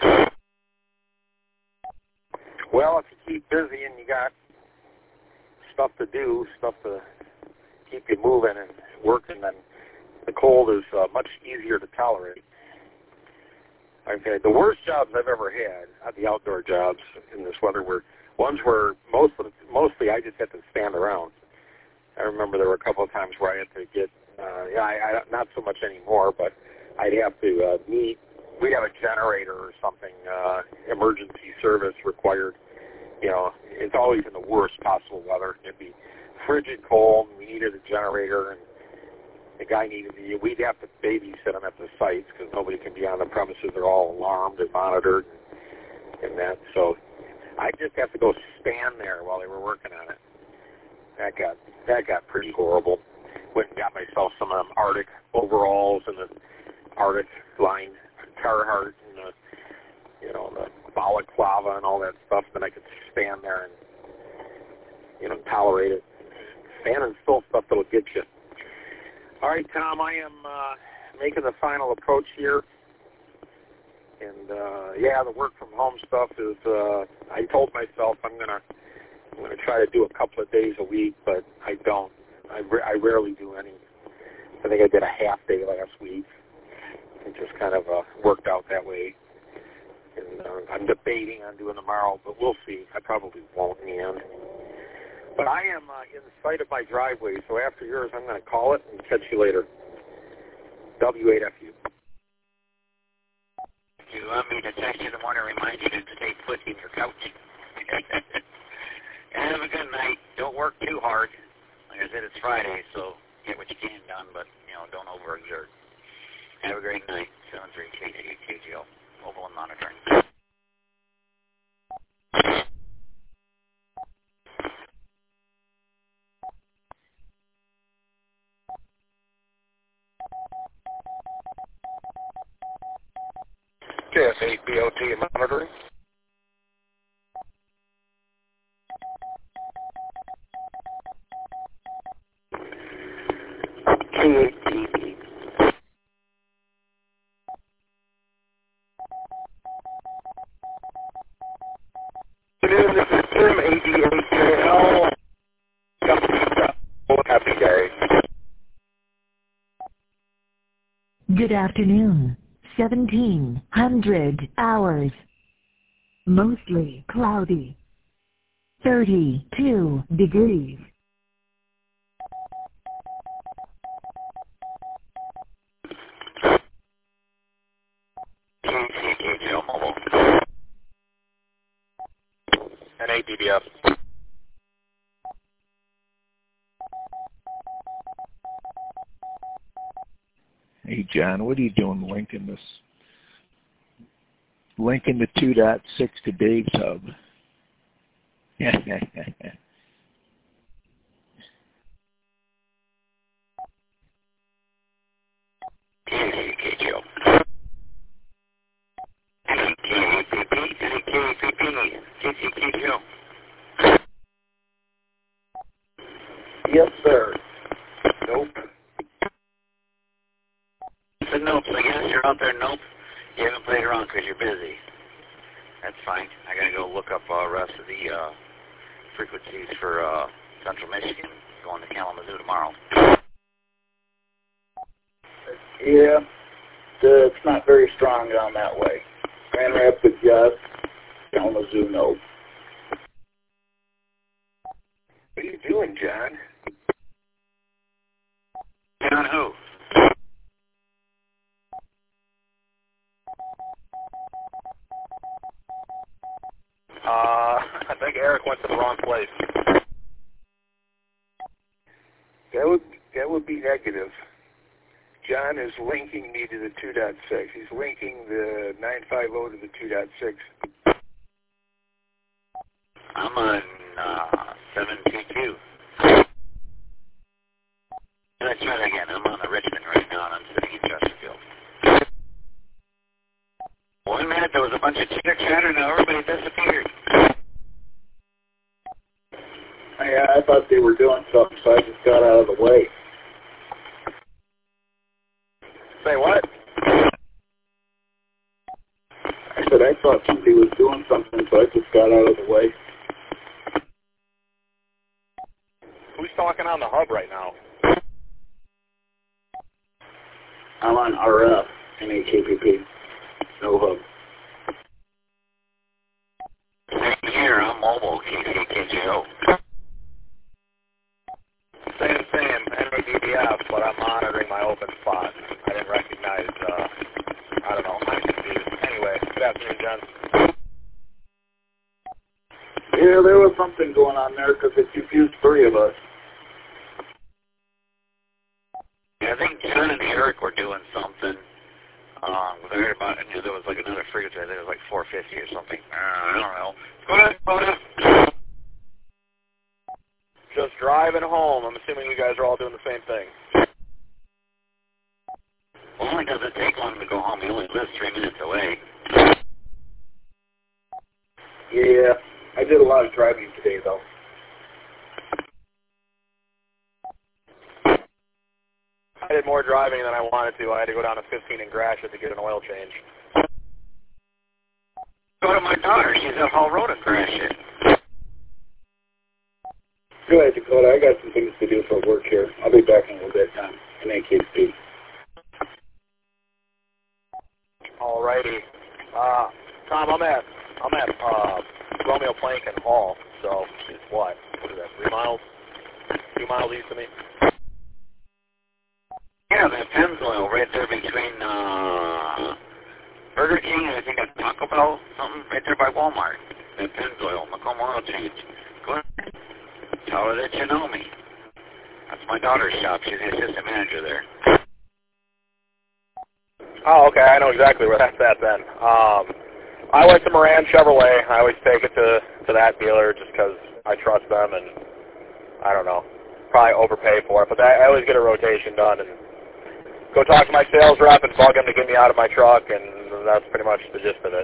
Well, if you keep busy and you got stuff to do, stuff to keep you moving and working, then the cold is uh, much easier to tolerate. I've had the worst jobs I've ever had, uh, the outdoor jobs in this weather, were ones where most of the, mostly I just had to stand around. I remember there were a couple of times where I had to get, uh, yeah, I, I, not so much anymore, but I'd have to uh, meet, we'd have a generator or something, uh, emergency service required. You know, it's always in the worst possible weather. It'd be frigid cold, and we needed a generator, and the guy needed to, we'd have to babysit them at the sites because nobody can be on the premises. They're all alarmed and monitored and, and that. So I'd just have to go stand there while they were working on it. That got that got pretty horrible. Went and got myself some um, Arctic overalls and the Arctic line Carhartt and the, you know, the balaclava and all that stuff. Then I could stand there and, you know, tolerate it. Standing still stuff that'll get you. All right, Tom, I am uh, making the final approach here. And, uh, yeah, the work from home stuff is, uh, I told myself I'm going to I'm going to try to do a couple of days a week, but I don't. I, re- I rarely do any. I think I did a half day last week. It just kind of uh, worked out that way. And uh, I'm debating on doing tomorrow, but we'll see. I probably won't in the end. But I am uh, in sight of my driveway, so after yours, I'm going to call it and catch you later. W eight F U. Do you want me to text you in the morning and remind you to stay put in your couch? Have a good night. Don't work too hard. Like I said, it's Friday, so get what you can done, but, you know, don't overexert. Have a great night. seven three K K G L, mobile and monitoring. K S eight B O T monitoring. K eight T V. Good evening, this is Tim, A D eight K L. Happy day. Good afternoon. seventeen hundred hours. Mostly cloudy. thirty-two degrees. And eight D B F. Hey, John, what are you doing linking this? Linking the two point six to Dave's hub. Yes, sir. Nope. So nope. So I guess you're out there. Nope. You haven't played around because you're busy. That's fine. I gotta go look up uh, rest of the uh, frequencies for uh, Central Michigan. Going to Kalamazoo tomorrow. Yeah, the, it's not very strong down that way. Grand Rapids, yes. Kalamazoo, no. What are you doing, John? John who? Uh, I think Eric went to the wrong place. That would that would be negative. John is linking me to the two point six. He's linking the nine fifty to the two point six. I'm on uh, seven two two. Let's try that again. I'm on the Richmond right now, and I'm sitting in Chesterfield. One minute there was a bunch of chitter chatter, now everybody disappeared. Yeah, I thought they were doing something, so I just got out of the way. Say what? I said I thought somebody was doing something, so I just got out of the way. Who's talking on the hub right now? I'm on R F, N H A P P, no hub. Same here, I'm mobile, K C K J O. Same, same, N A D B F, but I'm monitoring my open spot. I didn't recognize, uh, I don't know, I'm confused. Anyway, good afternoon, John. Yeah, there was something going on there because it confused three of us. Yeah, I think John and Eric were doing something. Um, I heard about it. I knew there was like another frequency. I think it was like four fifty or something. Uh, I don't know. Go ahead, go ahead. Just driving home. I'm assuming you guys are all doing the same thing. Well, only does it take long to go home. He only lives three minutes away. Yeah, I did a lot of driving today, though. I did more driving than I wanted to. I had to go down to fifteen and Gratiot to get an oil change. Go to my daughter. She's at Hall Road in Gratiot. Go ahead, Dakota. I got some things to do for work here. I'll be back in a little bit time. In A K C. Alrighty. Uh, Tom, I'm at I'm at uh, Romeo Plankin Hall. So it's what? What is that? Three miles? Two miles east of me. Yeah, that Pennzoil right there between uh, Burger King and I think that's Taco Bell, something right there by Walmart. That Pennzoil, Macomb Oil Change. Go ahead. Tell her that you know me. That's my daughter's shop. She's the assistant manager there. Oh, okay. I know exactly where that's at then. Um, I went to Moran Chevrolet. I always take it to, to that dealer just because I trust them and, I don't know, probably overpay for it. But that, I always get a rotation done and go talk to my sales rep and bug him to get me out of my truck, and that's pretty much the gist of it.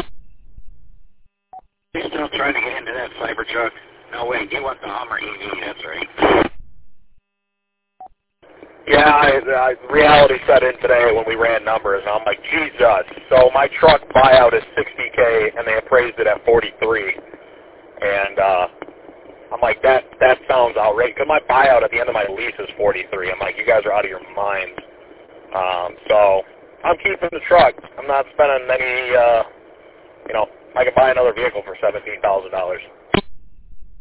You still trying to get into that Cybertruck? No, wait, you want the Hummer E V, that's right. Yeah, I, I, reality set in today when we ran numbers, and I'm like, Jesus. So my truck buyout is sixty K, and they appraised it at forty-three. And uh, I'm like, that that sounds outrageous. Because my buyout at the end of my lease is forty-three. I'm like, you guys are out of your minds. Um, so I'm keeping the truck. I'm not spending any, uh, you know, I can buy another vehicle for seventeen thousand dollars.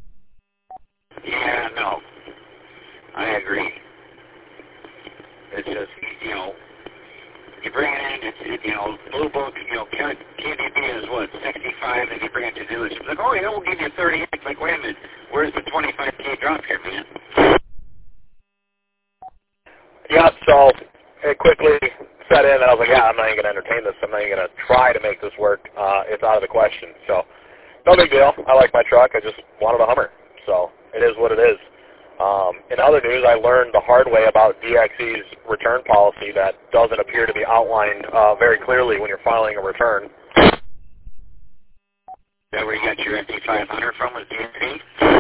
Yeah, no. I agree. It's just, you know, you bring it in, it's, it, you know, Blue Book, you know, K D B is what, sixty-five, and you bring it to dealership. It's like, oh, yeah, we'll give you thirty. It's like, wait a minute, where's the twenty-five K drop here, man? Yeah, so it quickly set in, and I was like, yeah, I'm not even going to entertain this. I'm not even going to try to make this work. Uh, it's out of the question. So no big deal. I like my truck. I just wanted a Hummer. So it is what it is. Um, in other news, I learned the hard way about D X E's return policy that doesn't appear to be outlined uh, very clearly when you're filing a return. Is that where you got your S D five hundred from, was D X E?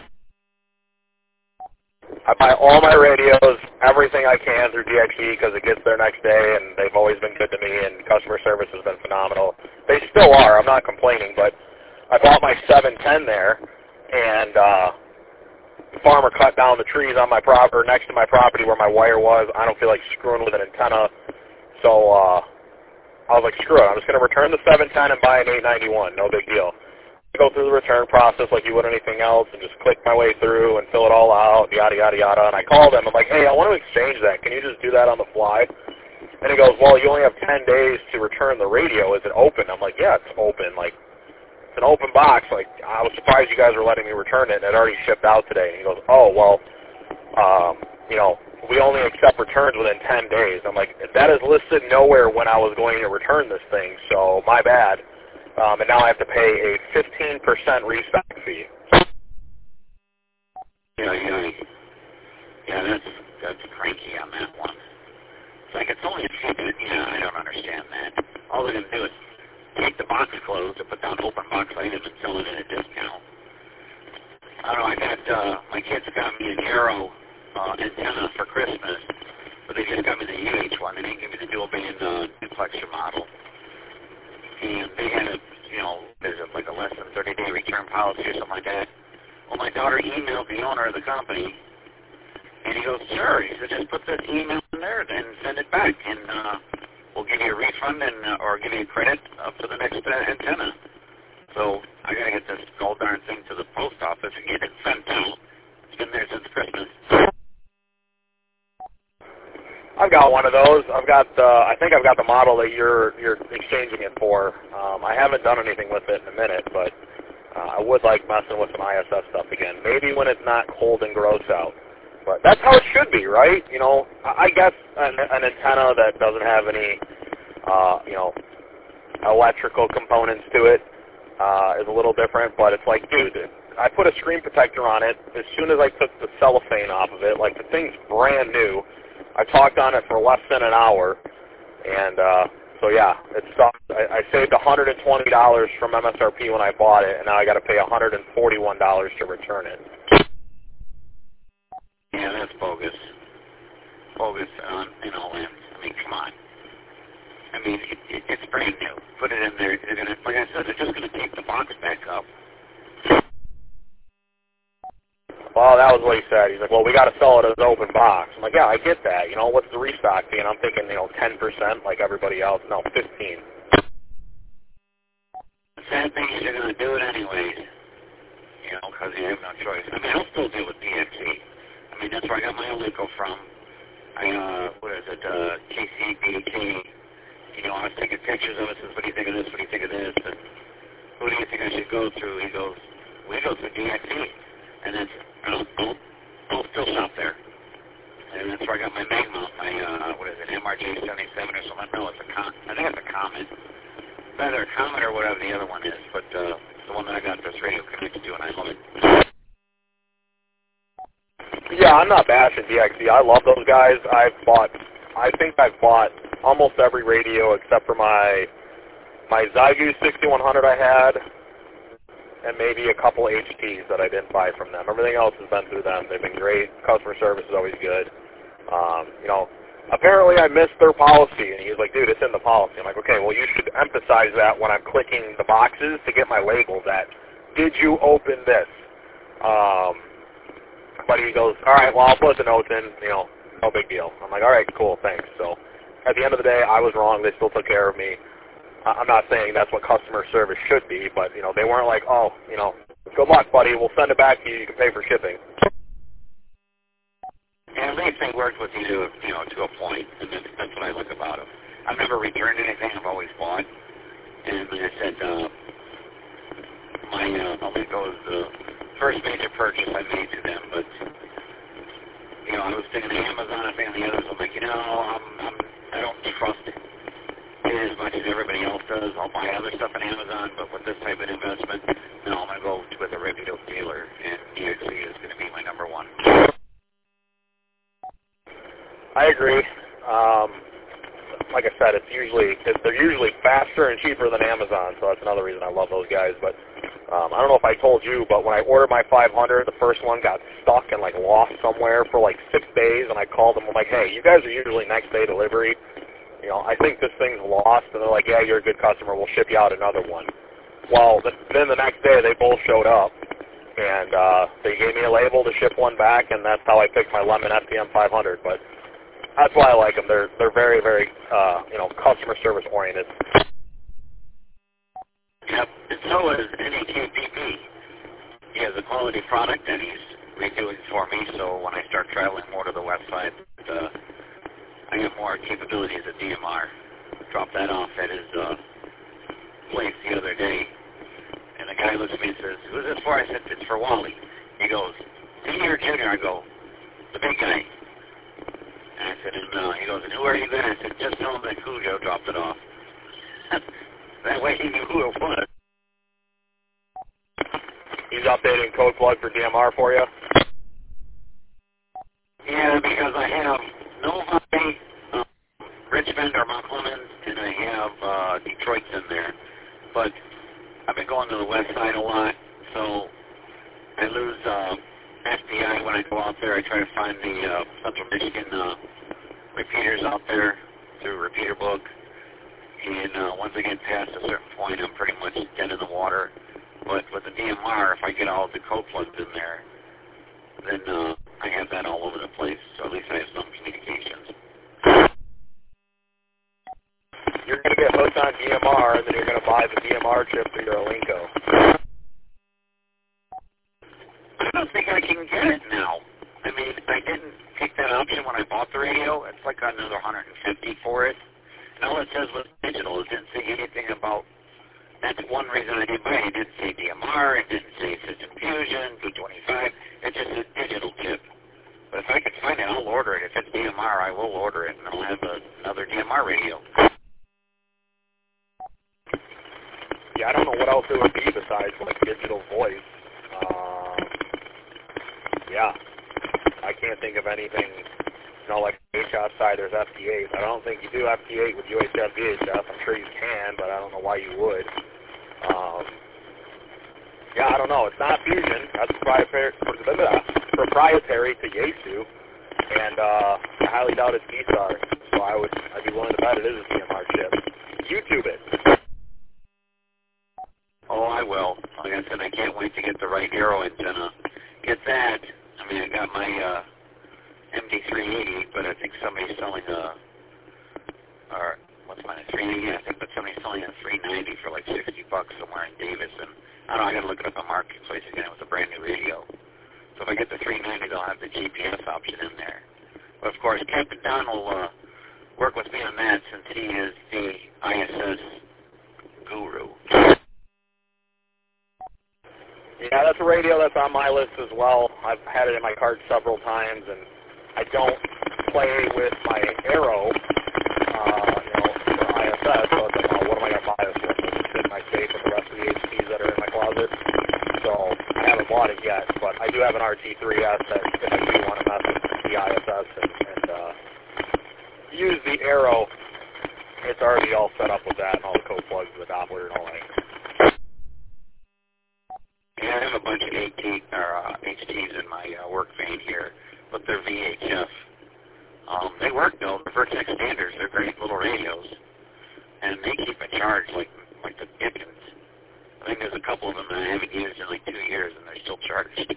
I buy all my radios, everything I can through D X E because it gets there next day, and they've always been good to me, and customer service has been phenomenal. They still are. I'm not complaining, but I bought my seven ten there, and uh, the farmer cut down the trees on my prop or next to my property where my wire was. I don't feel like screwing with an antenna, so uh, I was like, screw it. I'm just going to return the seven ten and buy an eight ninety-one. No big deal. Go through the return process like you would anything else and just click my way through and fill it all out, yada, yada, yada. And I called him. I'm like, hey, I want to exchange that. Can you just do that on the fly? And he goes, well, you only have ten days to return the radio. Is it open? I'm like, yeah, it's open. Like, it's an open box. Like, I was surprised you guys were letting me return it, and it already shipped out today. And he goes, oh, well, um, you know, we only accept returns within ten days. I'm like, that is listed nowhere when I was going to return this thing, so my bad. Um, and now I have to pay a fifteen percent restock fee. Yeah, yeah. Yeah, that's, that's cranky on that one. It's like, it's only a few minutes. Yeah, I don't understand that. All they're going to do is take the box closed and put down open box items and sell it at a discount. I don't know, I got, uh, my kids got me an Arrow uh, antenna for Christmas, but they just got me the U H one. They didn't give me the dual band uh, duplexer model. And they had a, you know, there's a, like a less than thirty day return policy or something like that. Well, my daughter emailed the owner of the company, and he goes, sure. He said, just put this email in there and send it back, and uh, we'll give you a refund and uh, or give you a credit uh, for the next uh, antenna. So I got to get this gold darn thing to the post office and get it sent out. It's been there since Christmas. I've got one of those. I've got the, I think I've got the model that you're you're exchanging it for. Um, I haven't done anything with it in a minute, but uh, I would like messing with some I S S stuff again. Maybe when it's not cold and gross out. But that's how it should be, right? You know, I guess an, an antenna that doesn't have any, uh, you know, electrical components to it uh, is a little different. But it's like, dude, I put a screen protector on it as soon as I took the cellophane off of it. Like, the thing's brand new. I talked on it for less than an hour, and uh, so yeah, it's I, I saved one hundred twenty dollars from M S R P when I bought it, and now I got to pay one hundred forty-one dollars to return it. Yeah, that's bogus. Bogus on in all ends. I mean, come on. I mean, it, it, it's brand new. Put it in there. They're gonna, like I said, they're just going to take the box back up. Well, that was what he said. He's like, well, we got to sell it as an open box. I'm like, yeah, I get that. You know, what's the restock fee? And I'm thinking, you know, ten percent like everybody else. No, fifteen. The sad thing is you're going to do it anyways, you know, because you have no choice. I mean, I'll still deal with D X E. I mean, that's where I got my Alico from. I, uh, what is it, uh, K C B K. You know, I was taking pictures of it, says, what do you think of this, what do you think of this, and who do you think I should go through? He goes, we go through D X E. And then I'll, I'll, I'll still shop there. And that's where I got my mag mount, my, uh, what is it, M R J seventy-seven or something. No, it's a con, I think it's a Comet. It's either a Comet or whatever the other one is, but uh, it's the one that I got this radio connected to, and I love it. Yeah, I'm not bashing D X E. I love those guys. I've bought, I think I've bought almost every radio except for my, my Zygoos sixty-one hundred I had, and maybe a couple H Ts that I didn't buy from them. Everything else has been through them. They've been great. Customer service is always good. Um, you know, apparently I missed their policy, and he was like, dude, it's in the policy. I'm like, okay, well, you should emphasize that when I'm clicking the boxes to get my label that, did you open this? Um, but he goes, all right, well, I'll put the notes in, you know, no big deal. I'm like, all right, cool, thanks. So at the end of the day, I was wrong. They still took care of me. I'm not saying that's what customer service should be, but, you know, they weren't like, oh, you know, good luck, buddy. We'll send it back to you. You can pay for shipping. And at least they worked with you to, you know, to a point, and that's, that's what I like about them. I've never returned anything. I've always bought. And like I said, uh, my uh, Alico is the first major purchase I made to them, but, you know, I was thinking of Amazon, I'm thinking of the others. I'm like, you know, I'm, I'm, I don't trust it as much as everybody else does. I'll buy other stuff on Amazon, but with this type of investment, no, I'm going to go with a reputable dealer, and D X C is going to be my number one. I agree. Um, like I said, it's usually it's, they're usually faster and cheaper than Amazon, so that's another reason I love those guys. But um, I don't know if I told you, but when I ordered my five hundred, the first one got stuck and like lost somewhere for like six days, and I called them. I'm like, hey, you guys are usually next day delivery. You know, I think this thing's lost, and they're like, yeah, you're a good customer. We'll ship you out another one. Well, then the next day they both showed up, and uh, they gave me a label to ship one back, and that's how I picked my Lemon F P M five hundred. But that's why I like them. They're they're very very uh, you know customer service oriented. Yep, and so is N A K P P. He has a quality product, and he's redoing for me. So when I start traveling more to the west side, uh, I get more capabilities at D M R. Dropped that off at his uh, place the other day, and the guy looks at me and says, "Who's this for?" I said, "It's for Wally." He goes, "Senior or junior?" I go, "The big guy." And I said, and, uh, he goes, "And who are you then?" I said, "Just tell him that Cujo dropped it off." That way he knew who it was. He's updating code plug for D M R for you? Yeah, because I have Novi, uh, Richmond or Mount Clemens, and I have uh, Detroit's in there. But I've been going to the west side a lot, so I lose uh, S P I when I go out there. I try to find the uh, Central Michigan uh, repeaters out there through Repeater Book. And uh, once I get past a certain point, I'm pretty much dead in the water. But with the D M R, if I get all of the code plugs in there, then uh, I have that all over the place, so at least I have some communications. You're going to get hooked on D M R, and then you're going to buy the D M R chip for your Alinco. I don't think I can get it now. I mean, I didn't take that option when I bought the radio. It's like another one hundred fifty for it. And all it says was digital. It didn't say anything about... That's one reason I didn't buy it. It didn't say D M R. It didn't say System Fusion, B twenty-five. It's just a digital chip. But if I can find it, I'll order it. If it's D M R, I will order it, and I'll have a, another D M R radio. Yeah, I don't know what else it would be besides, like, digital voice. Um, yeah. I can't think of anything, you know, like H F side, there's F T eight. I don't think you do F T eight with U H F V H F. I'm sure you can, but I don't know why you would. Um, yeah, I don't know. It's not Fusion. That's proprietary, proprietary to Yaesu, and uh, I highly doubt it's D-Star. So I would, I'd be willing to bet it is a D M R chip. YouTube it. Oh, I will. Like I said, I can't wait to get the right Aero antenna. Get that. I mean, I got my uh, M D three eighty, but I think somebody's selling a, or what's mine, a three eighty, I think, but somebody's selling a three ninety for like sixty bucks somewhere in Davis, and I don't know, I gotta look it up on Marketplace again. It was a brand new radio. So if I get the three ninety, they'll have the G P S option in there. But of course, Captain Don will uh, work with me on that since he is the I S S guru. Yeah, that's a radio that's on my list as well. I've had it in my cart several times, and I don't play with my Aero, uh, you know, for I S S, so it's like, well, what am I going to buy this for? It's just sit in my safe with the rest of the H Ps that are in my closet. So I haven't bought it yet, but I do have an R T three S that if I do want to mess with the I S S and, and uh, use the Aero, it's already all set up with that and all the code plugs and the Doppler and all that. Yeah, I have a bunch of AT, or, uh, H Ts in my uh, work van here, but they're V H F. Um, they work, though. They're Vertex standards. They're great little radios. And they keep a charge like like the Dickens. I think there's a couple of them that I haven't used in like two years, and they're still charged.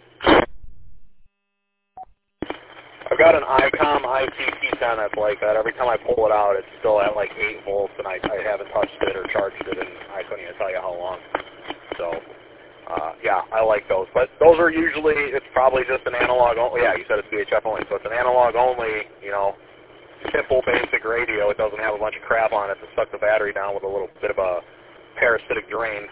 I've got an ICOM I C T ten that's like that. Every time I pull it out, it's still at like eight volts, and I, I haven't touched it or charged it, and I couldn't even tell you how long. So... uh, yeah, I like those. But those are usually, it's probably just an analog only. Yeah, you said it's V H F only, so it's an analog only, you know, simple, basic radio. It doesn't have a bunch of crap on it to suck the battery down with a little bit of a parasitic drain.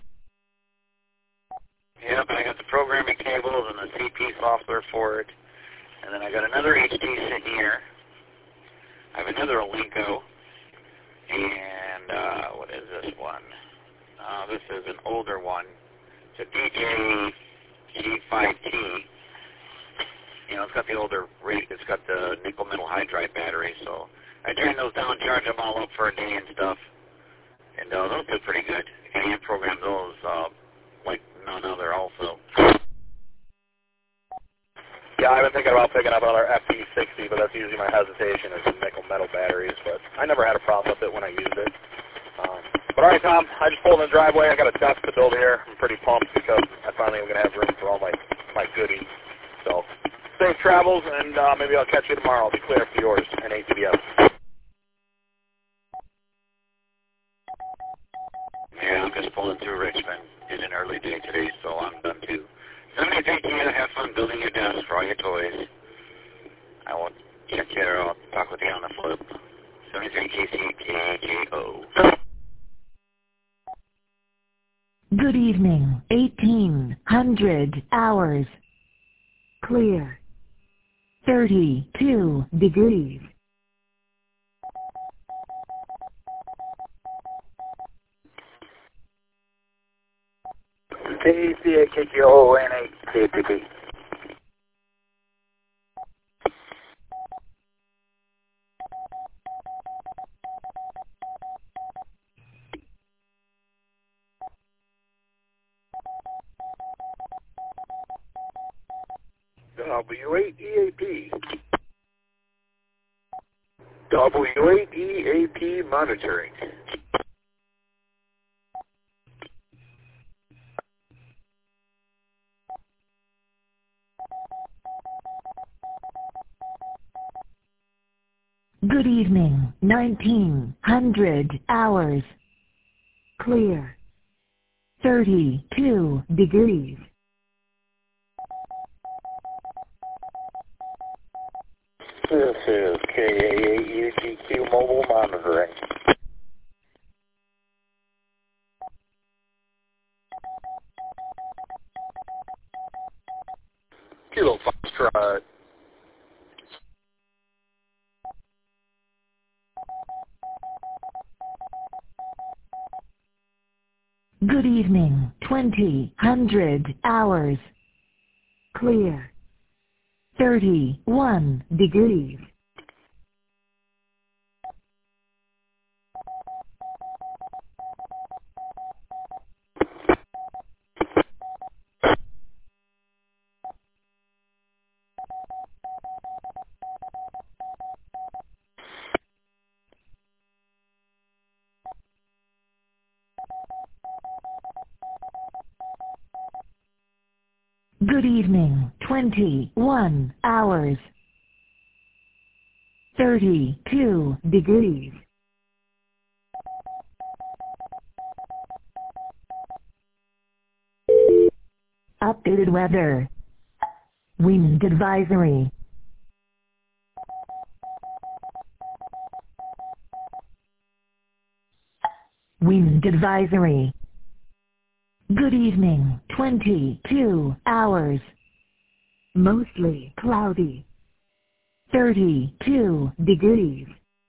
Yep, I got the programming cables and the C P software for it. And then I got another H D sitting here. I have another Alinco. And uh, what is this one? Uh, this is an older one. It's a D J G five T. You know, it's got the older rate. It's got the nickel metal hydride battery. So I turn those down, charge them all up for a day and stuff. And uh, those do pretty good. I can program those uh, like none other also. Yeah, I've been thinking about picking up another F P sixty, but that's usually my hesitation is the nickel metal batteries. But I never had a problem with it when I used it. Um, but all right, Tom, I just pulled in the driveway. I got a desk to build here. I'm pretty pumped because I finally am going to have room for all my, my goodies. So safe travels, and uh, maybe I'll catch you tomorrow. I'll be clear for yours, N A T B S. Yeah, I'm just pulling through Richmond. It's an early day today, so I'm done too. seventy-three K, have fun building your desk for all your toys. I will check you out, talk with you on the flip. seventy-three K C K J O. Good evening, eighteen hundred hours. Clear. thirty-two degrees. T C A K K O N A T P P. W eight E A P. W eight E A P monitoring. Good evening, nineteen hundred hours. Clear. thirty-two degrees. This is K A eight U G Q mobile monitoring. Kilo Foxtrot. Good evening, twenty hundred hours. Clear. thirty-one degrees. Good evening, twenty-one hours. thirty-two degrees. Updated weather. Wind advisory. Wind advisory. Good evening, twenty-two hours. Mostly cloudy. thirty-two degrees.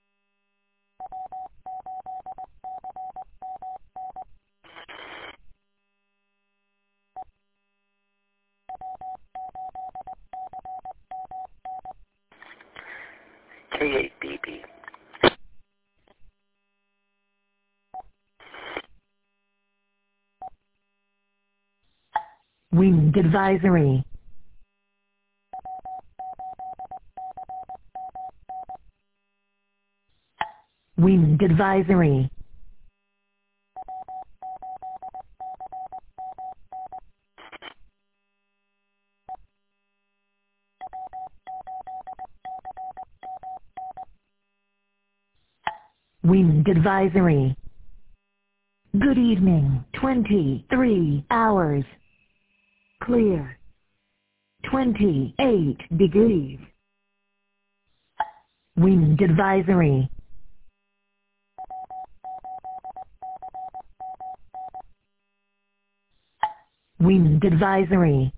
K eight B B. Wind advisory. Wind advisory. Wind advisory. Good evening. twenty-three hours. Clear. twenty-eight degrees. Wind advisory. Wind advisory.